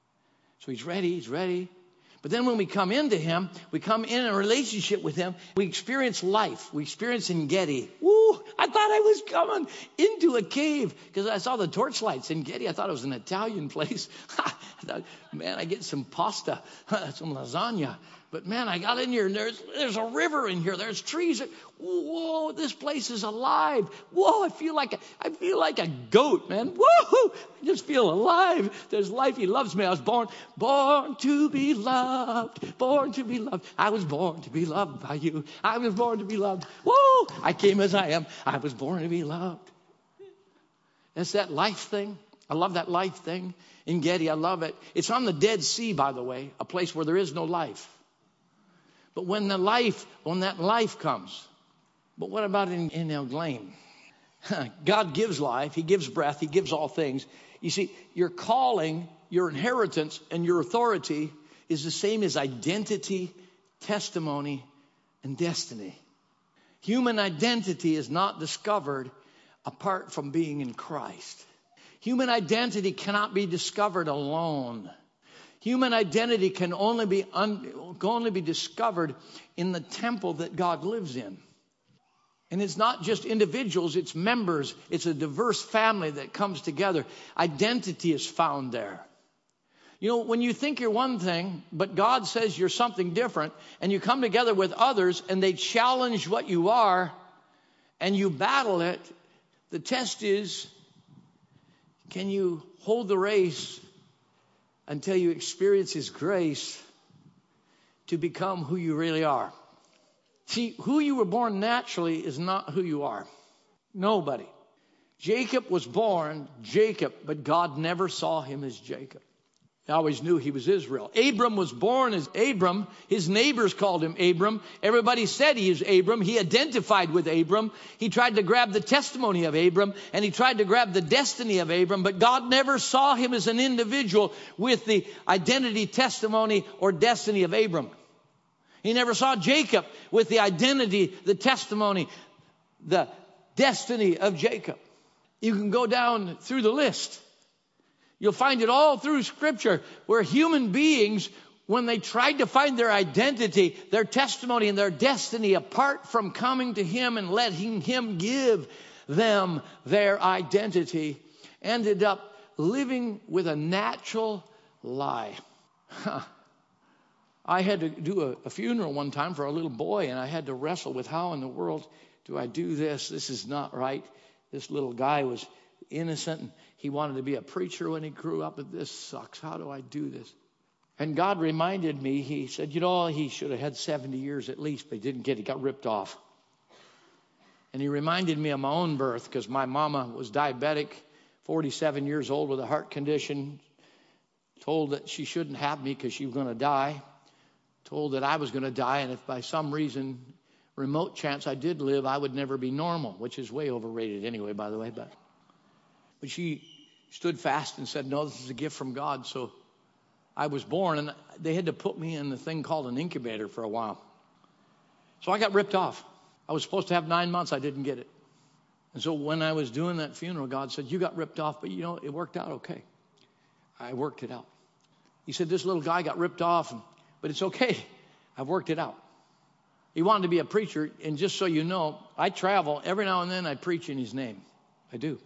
So he's ready. He's ready. But then when we come into him, we come in a relationship with him, we experience life. We experience Engedi. Woo! I thought I was coming into a cave because I saw the torchlights in Engedi. I thought it was an Italian place. I thought, man, I get some pasta, some lasagna. But man, I got in here and there's, there's a river in here. There's trees. Whoa, this place is alive. Whoa, I feel like a, I feel like a goat, man. Whoa, I just feel alive. There's life. He loves me. I was born, born to be loved, born to be loved. I was born to be loved by you. I was born to be loved. Whoa, I came as I am. I was born to be loved. That's that life thing. I love that life thing. In Getty, I love it. It's on the Dead Sea, by the way, a place where there is no life. But when the life, when that life comes, but what about in, in El Glaim? God gives life. He gives breath. He gives all things. You see, your calling, your inheritance, and your authority is the same as identity, testimony, and destiny. Human identity is not discovered apart from being in Christ. Human identity cannot be discovered alone. Human identity can only be un, can only be discovered in the temple that God lives in. And it's not just individuals, it's members. It's a diverse family that comes together. Identity is found there. You know, when you think you're one thing, but God says you're something different, and you come together with others and they challenge what you are and you battle it, the test is, can you hold the race until you experience His grace to become who you really are? See, who you were born naturally is not who you are. Nobody. Jacob was born Jacob, but God never saw him as Jacob. He always knew he was Israel. Abram was born as Abram. His neighbors called him Abram. Everybody said he is Abram. He identified with Abram. He tried to grab the testimony of Abram, and he tried to grab the destiny of Abram, but God never saw him as an individual with the identity, testimony, or destiny of Abram. He never saw Jacob with the identity, the testimony, the destiny of Jacob. You can go down through the list. You'll find it all through Scripture where human beings, when they tried to find their identity, their testimony, and their destiny apart from coming to Him and letting Him give them their identity, ended up living with a natural lie. Huh. I had to do a, a funeral one time for a little boy, and I had to wrestle with how in the world do I do this? This is not right. This little guy was innocent, and he wanted to be a preacher when he grew up, but this sucks. How do I do this? And God reminded me, He said, you know, he should have had seventy years at least, but he didn't get it. He got ripped off. And He reminded me of my own birth, because my mama was diabetic, forty-seven years old with a heart condition, told that she shouldn't have me because she was going to die, told that I was going to die, and if by some reason, remote chance I did live, I would never be normal, which is way overrated anyway, by the way, but... But she stood fast and said, no, this is a gift from God. So I was born, and they had to put me in the thing called an incubator for a while. So I got ripped off. I was supposed to have nine months. I didn't get it. And so when I was doing that funeral, God said, you got ripped off, but you know, it worked out okay. I worked it out. He said, this little guy got ripped off, and, but it's okay. I've worked it out. He wanted to be a preacher, and just so you know, I travel. Every now and then I preach in His name. I do.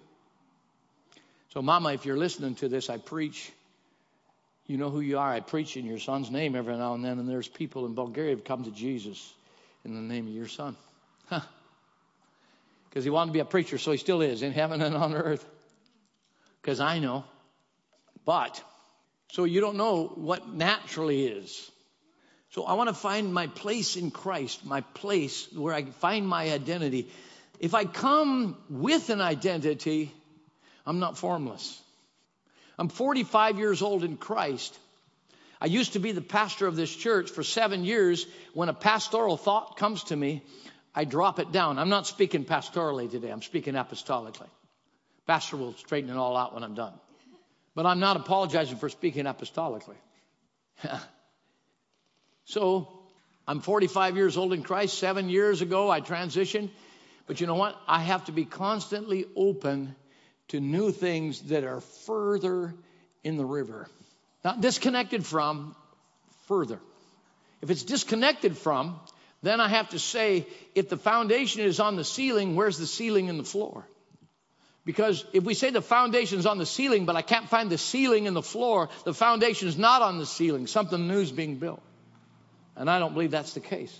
So, Mama, if you're listening to this, I preach. You know who you are. I preach in your son's name every now and then. And there's people in Bulgaria who come to Jesus in the name of your son. Huh. Because he wanted to be a preacher, so he still is in heaven and on earth. Because I know. But, so you don't know what naturally is. So I want to find my place in Christ, my place where I find my identity. If I come with an identity, I'm not formless. I'm forty-five years old in Christ. I used to be the pastor of this church for seven years. When a pastoral thought comes to me, I drop it down. I'm not speaking pastorally today. I'm speaking apostolically. Pastor will straighten it all out when I'm done. But I'm not apologizing for speaking apostolically. So I'm forty-five years old in Christ. Seven years ago, I transitioned. But you know what? I have to be constantly open to new things that are further in the river. Not disconnected from, further. If it's disconnected from, then I have to say, if the foundation is on the ceiling, where's the ceiling in the floor? Because if we say the foundation is on the ceiling, but I can't find the ceiling in the floor, the foundation is not on the ceiling. Something new is being built. And I don't believe that's the case.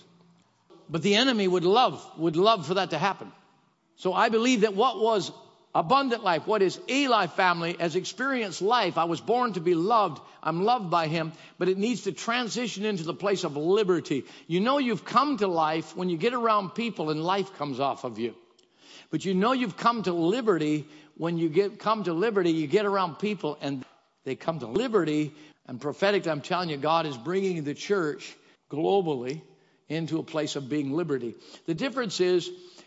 But the enemy would love, would love for that to happen. So I believe that what was abundant life, what is a life family, has experienced life. I was born to be loved. I'm loved by him, but it needs to transition into the place of liberty. You know you've come to life when you get around people and life comes off of you. But you know you've come to liberty when you get come to liberty, you get around people and they come to liberty. And prophetically, I'm telling you, God is bringing the church globally into a place of being liberty. The difference is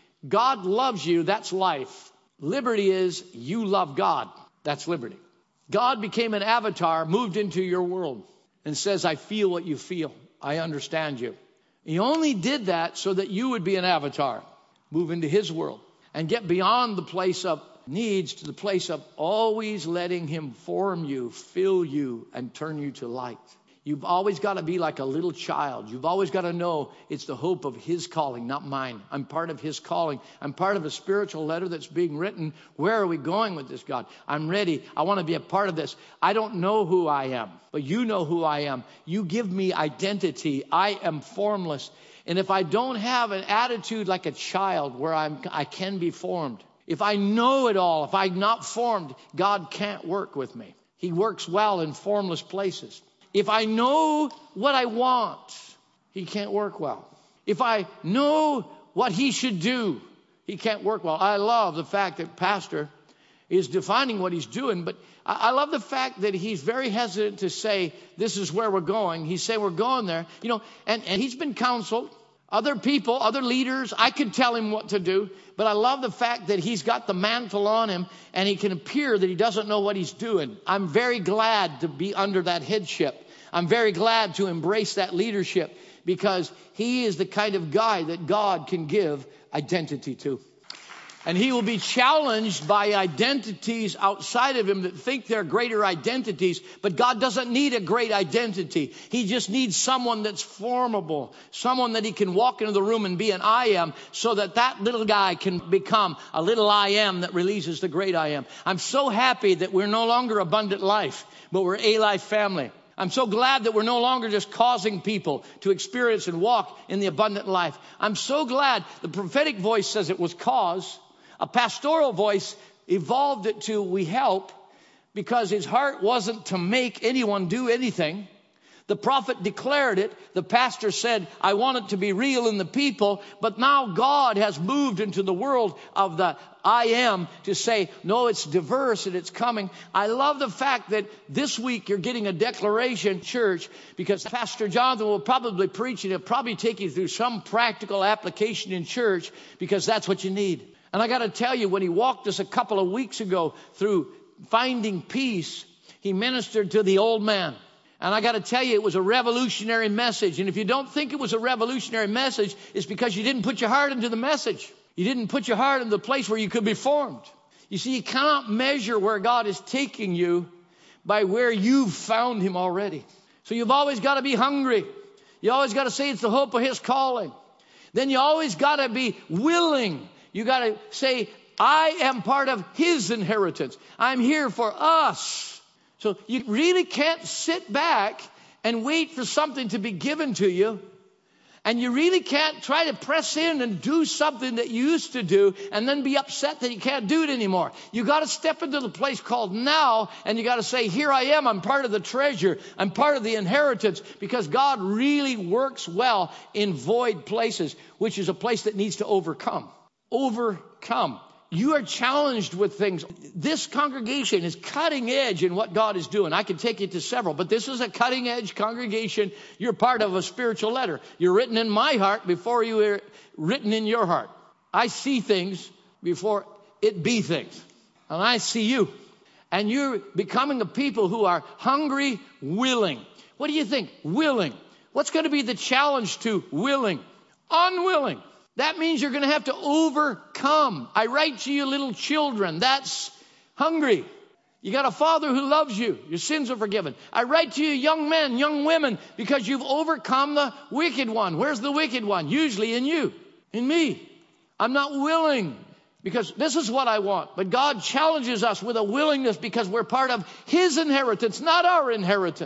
God loves you. That's life. Liberty is you love God. That's liberty. God became an avatar, moved into your world and says, I feel what you feel. I understand you. He only did that so that you would be an avatar, move into his world and get beyond the place of needs to the place of always letting him form you, fill you, and turn you to light. You've always got to be like a little child. You've always got to know it's the hope of his calling, not mine. I'm part of his calling. I'm part of a spiritual letter that's being written. Where are we going with this, God? I'm ready. I want to be a part of this. I don't know who I am, but you know who I am. You give me identity. I am formless. And if I don't have an attitude like a child where I'm, I can be formed, if I know it all, if I'm not formed, God can't work with me. He works well in formless places. If I know what I want, he can't work well. If I know what he should do, he can't work well. I love the fact that Pastor is defining what he's doing, but I love the fact that he's very hesitant to say, this is where we're going. He's saying we're going there, you know, and, and he's been counseled. Other people, other leaders, I could tell him what to do, but I love the fact that he's got the mantle on him and he can appear that he doesn't know what he's doing. I'm very glad to be under that headship. I'm very glad to embrace that leadership because he is the kind of guy that God can give identity to. And he will be challenged by identities outside of him that think they're greater identities. But God doesn't need a great identity. He just needs someone that's formable, someone that he can walk into the room and be an I am, so that that little guy can become a little I am that releases the great I am. I'm so happy that we're no longer abundant life, but we're a life family. I'm so glad that we're no longer just causing people to experience and walk in the abundant life. I'm so glad the prophetic voice says it was cause. A pastoral voice evolved it to we help, because his heart wasn't to make anyone do anything. The prophet declared it. The pastor said, I want it to be real in the people. But now God has moved into the world of the I am to say, no, it's diverse and it's coming. I love the fact that this week you're getting a declaration, church, because Pastor Jonathan will probably preach and he'll probably take you through some practical application in church, because that's what you need. And I got to tell you, when he walked us a couple of weeks ago through finding peace, he ministered to the old man. And I got to tell you, it was a revolutionary message. And if you don't think it was a revolutionary message, it's because you didn't put your heart into the message. You didn't put your heart in the place where you could be formed. You see, you cannot measure where God is taking you by where you've found him already. So you've always got to be hungry. You always got to say it's the hope of his calling. Then you always got to be willing. You got to say, I am part of his inheritance. I'm here for us. So you really can't sit back and wait for something to be given to you. And you really can't try to press in and do something that you used to do and then be upset that you can't do it anymore. You got to step into the place called now, and you got to say, here I am. I'm part of the treasure. I'm part of the inheritance, because God really works well in void places, which is a place that needs to overcome. Overcome. You are challenged with things. This congregation is cutting edge in what God is doing. I can take you to several, but this is a cutting edge congregation. You're part of a spiritual letter. You're written in my heart before you were written in your heart. I see things before it be things. And I see you. And you're becoming a people who are hungry, willing. What do you think? Willing. What's going to be the challenge to willing? Unwilling. That means you're going to have to overcome. I write to you, little children. That's hungry. You got a father who loves you. Your sins are forgiven. I write to you, young men, young women, because you've overcome the wicked one. Where's the wicked one? Usually in you, in me. I'm not willing, because this is what I want. But God challenges us with a willingness, because we're part of his inheritance, not our inheritance.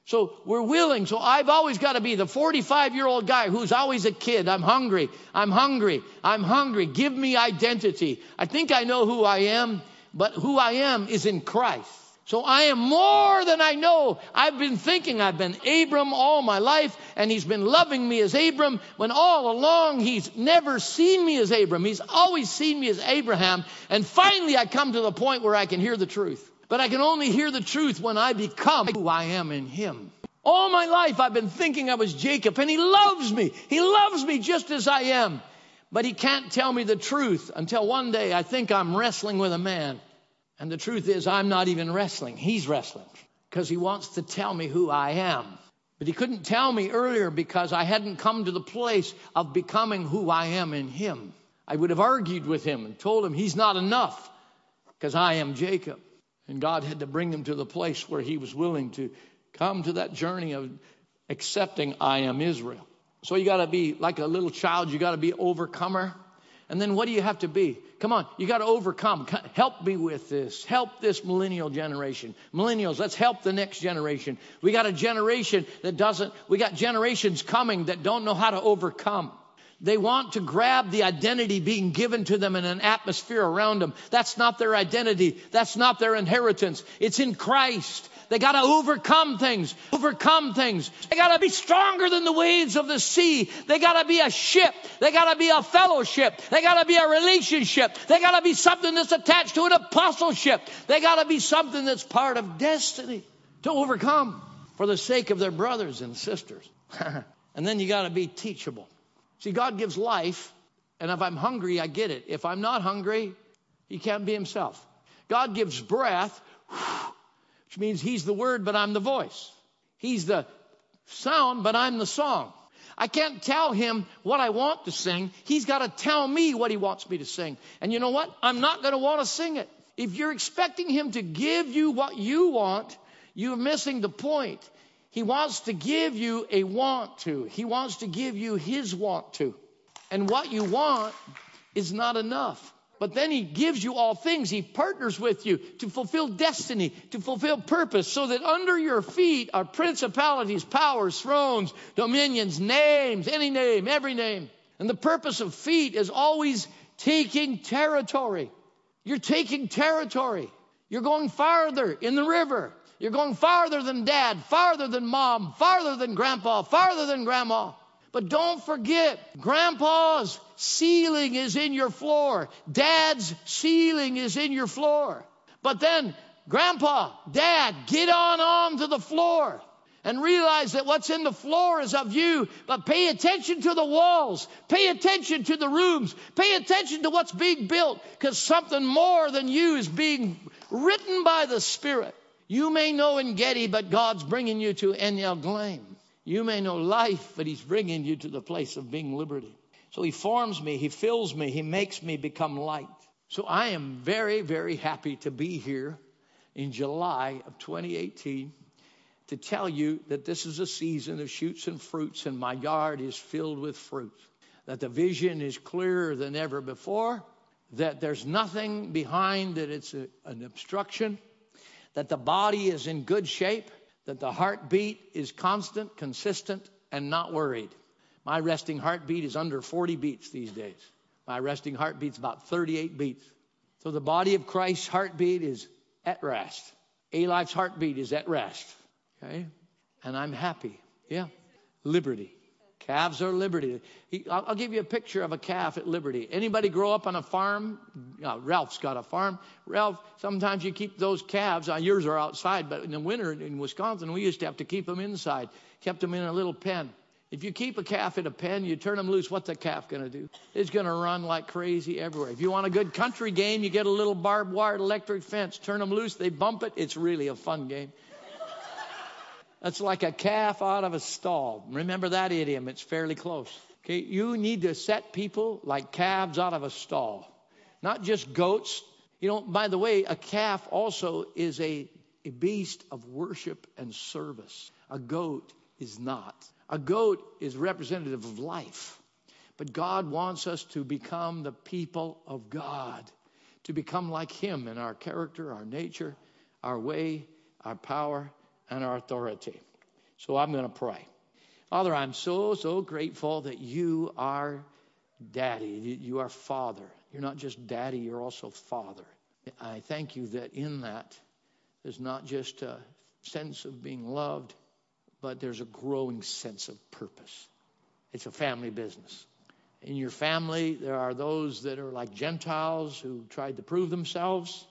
So we're willing. So I've always got to be the forty-five-year-old guy who's always a kid. I'm hungry. I'm hungry. I'm hungry. Give me identity. I think I know who I am, but who I am is in Christ. So I am more than I know. I've been thinking I've been Abram all my life, and he's been loving me as Abram, when all along he's never seen me as Abram. He's always seen me as Abraham. And finally I come to the point where I can hear the truth. But I can only hear the truth when I become who I am in him. All my life I've been thinking I was Jacob, and he loves me. He loves me just as I am. But he can't tell me the truth until one day I think I'm wrestling with a man. And the truth is I'm not even wrestling. He's wrestling because he wants to tell me who I am. But he couldn't tell me earlier because I hadn't come to the place of becoming who I am in him. I would have argued with him and told him he's not enough because I am Jacob. And God had to bring him to the place where he was willing to come to that journey of accepting I am Israel. So you got to be like a little child. You got to be overcomer. And then what do you have to be? Come on, you got to overcome. Help me with this. Help this millennial generation. Millennials, let's help the next generation. We got a generation that doesn't, we got generations coming that don't know how to overcome. They want to grab the identity being given to them in an atmosphere around them. That's not their identity. That's not their inheritance. It's in Christ. They got to overcome things, overcome things. They got to be stronger than the waves of the sea. They got to be a ship. They got to be a fellowship. They got to be a relationship. They got to be something that's attached to an apostleship. They got to be something that's part of destiny to overcome for the sake of their brothers and sisters. And then you got to be teachable. See, God gives life, and if I'm hungry, I get it. If I'm not hungry, he can't be himself. God gives breath, which means he's the word, but I'm the voice. He's the sound, but I'm the song. I can't tell him what I want to sing. He's got to tell me what he wants me to sing. And you know what? I'm not going to want to sing it. If you're expecting him to give you what you want, you're missing the point. He wants to give you a want to. He wants to give you his want to. And what you want is not enough. But then he gives you all things. He partners with you to fulfill destiny, to fulfill purpose, so that under your feet are principalities, powers, thrones, dominions, names, any name, every name. And the purpose of feet is always taking territory. You're taking territory. You're going farther in the river. You're going farther than dad, farther than mom, farther than grandpa, farther than grandma. But don't forget, grandpa's ceiling is in your floor. Dad's ceiling is in your floor. But then, grandpa, dad, get on on to the floor and realize that what's in the floor is of you. But pay attention to the walls. Pay attention to the rooms. Pay attention to what's being built, because something more than you is being written by the Spirit. You may know En-Gedi, but God's bringing you to En-Eglaim. You may know life, but he's bringing you to the place of being liberty. So he forms me, he fills me, he makes me become light. So I am very, very happy to be here in July of twenty eighteen to tell you that this is a season of shoots and fruits, and my yard is filled with fruit. That the vision is clearer than ever before. That there's nothing behind that it's a, an obstruction. That the body is in good shape, that the heartbeat is constant, consistent, and not worried. My resting heartbeat is under forty beats these days. My resting heartbeat's about thirty-eight beats. So the body of Christ's heartbeat is at rest. A-Life's heartbeat is at rest. Okay? And I'm happy. Yeah. Liberty. Calves are liberty. He, I'll, I'll give you a picture of a calf at liberty. Anybody grow up on a farm? Uh, Ralph's got a farm. Ralph, sometimes you keep those calves. Uh, yours are outside, but in the winter in Wisconsin, we used to have to keep them inside. Kept them in a little pen. If you keep a calf in a pen, you turn them loose, what's the calf going to do? It's going to run like crazy everywhere. If you want a good country game, you get a little barbed wire electric fence. Turn them loose, they bump it. It's really a fun game. That's like a calf out of a stall. Remember that idiom. It's fairly close. Okay, you need to set people like calves out of a stall. Not just goats. You know, by the way, a calf also is a, a beast of worship and service. A goat is not. A goat is representative of life. But God wants us to become the people of God. To become like him in our character, our nature, our way, our power, and our authority. So I'm going to pray. Father, I'm so, so grateful that you are Daddy. You are Father. You're not just Daddy, you're also Father. I thank you that in that there's not just a sense of being loved, but there's a growing sense of purpose. It's a family business. In your family, there are those that are like Gentiles who tried to prove themselves.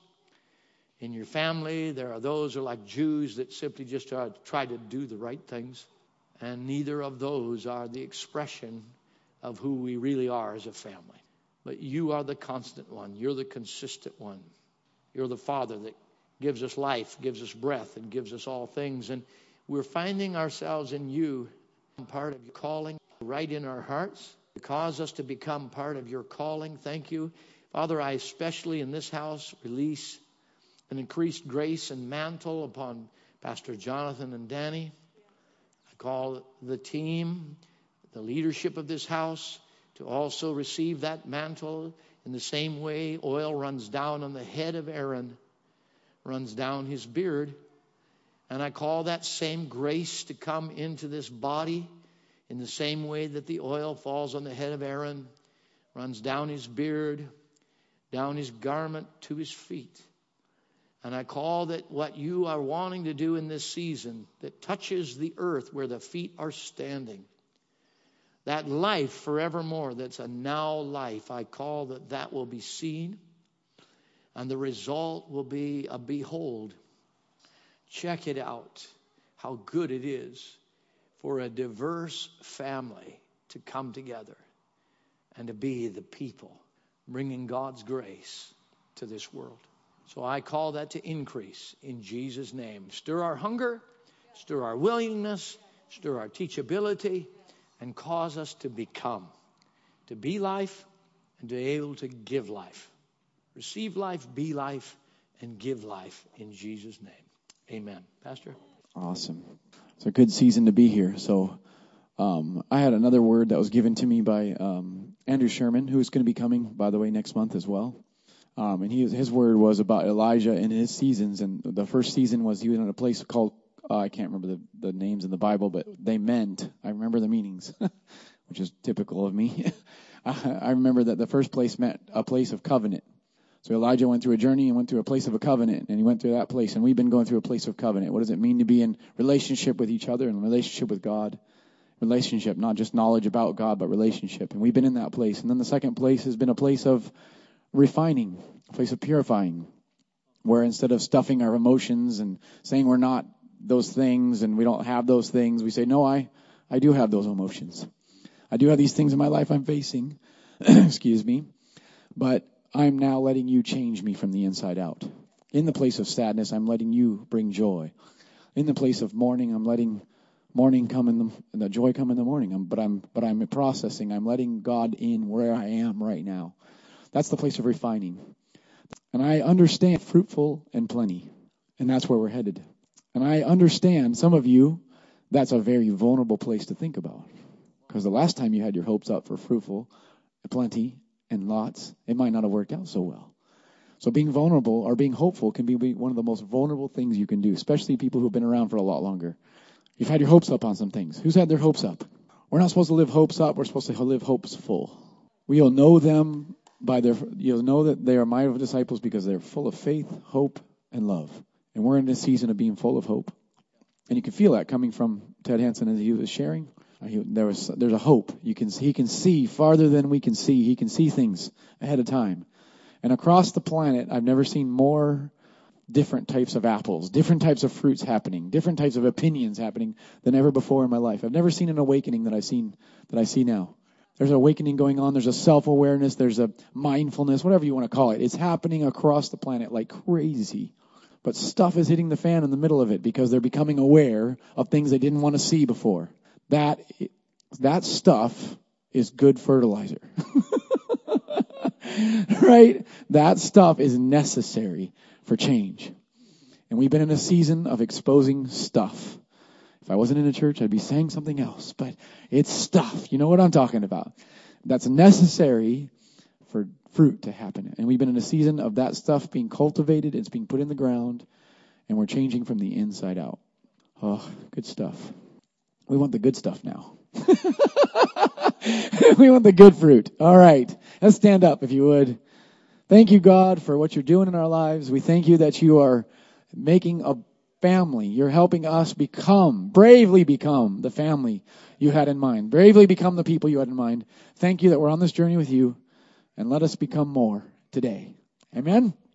In your family, there are those who are like Jews that simply just try to do the right things. And neither of those are the expression of who we really are as a family. But you are the constant one. You're the consistent one. You're the Father that gives us life, gives us breath, and gives us all things. And we're finding ourselves in you, part of your calling, right in our hearts. To cause us to become part of your calling. Thank you. Father, I especially in this house release an increased grace and mantle upon Pastor Jonathan and Danny. I call the team, the leadership of this house, to also receive that mantle in the same way oil runs down on the head of Aaron, runs down his beard. And I call that same grace to come into this body in the same way that the oil falls on the head of Aaron, runs down his beard, down his garment to his feet. And I call that what you are wanting to do in this season that touches the earth where the feet are standing, that life forevermore that's a now life, I call that that will be seen. And the result will be a behold. Check it out, how good it is for a diverse family to come together and to be the people bringing God's grace to this world. So I call that to increase in Jesus' name. Stir our hunger, stir our willingness, stir our teachability, and cause us to become, to be life and to be able to give life. Receive life, be life, and give life in Jesus' name. Amen. Pastor? Awesome. It's a good season to be here. So um, I had another word that was given to me by um, Andrew Sherman, who's going to be coming, by the way, next month as well. Um, and he, his word was about Elijah and his seasons. And the first season was he was in a place called, uh, I can't remember the, the names in the Bible, but they meant, I remember the meanings, which is typical of me. I remember that the first place meant a place of covenant. So Elijah went through a journey and went through a place of a covenant, and he went through that place. And we've been going through a place of covenant. What does it mean to be in relationship with each other and relationship with God? Relationship, not just knowledge about God, but relationship. And we've been in that place. And then the second place has been a place of refining, a place of purifying, where instead of stuffing our emotions and saying we're not those things and we don't have those things, we say, no, I, I do have those emotions. I do have these things in my life I'm facing, excuse me, but I'm now letting you change me from the inside out. In the place of sadness, I'm letting you bring joy. In the place of mourning, I'm letting morning come in the, and the joy come in the morning. I'm, but I'm, but I'm processing. I'm letting God in where I am right now. That's the place of refining. And I understand fruitful and plenty. And that's where we're headed. And I understand some of you, that's a very vulnerable place to think about. Because the last time you had your hopes up for fruitful, plenty, and lots, it might not have worked out so well. So being vulnerable or being hopeful can be one of the most vulnerable things you can do, especially people who've been around for a lot longer. You've had your hopes up on some things. Who's had their hopes up? We're not supposed to live hopes up. We're supposed to live hopes full. We'll know them by their, you'll know that they are my disciples because they're full of faith, hope, and love. And we're in this season of being full of hope. And you can feel that coming from Ted Hansen as he was sharing. He, there was, there's a hope. You can, he can see farther than we can see. He can see things ahead of time. And across the planet, I've never seen more different types of apples, different types of fruits happening, different types of opinions happening than ever before in my life. I've never seen an awakening that I've seen, that I see now. There's an awakening going on. There's a self-awareness. There's a mindfulness, whatever you want to call it. It's happening across the planet like crazy. But stuff is hitting the fan in the middle of it because they're becoming aware of things they didn't want to see before. That, that stuff is good fertilizer. Right? That stuff is necessary for change. And we've been in a season of exposing stuff. If I wasn't in a church, I'd be saying something else. But it's stuff. You know what I'm talking about. That's necessary for fruit to happen. And we've been in a season of that stuff being cultivated. It's being put in the ground. And we're changing from the inside out. Oh, good stuff. We want the good stuff now. We want the good fruit. All right. Let's stand up if you would. Thank you, God, for what you're doing in our lives. We thank you that you are making a family. You're helping us become, bravely become the family you had in mind. Bravely become the people you had in mind. Thank you that we're on this journey with you, and let us become more today. Amen.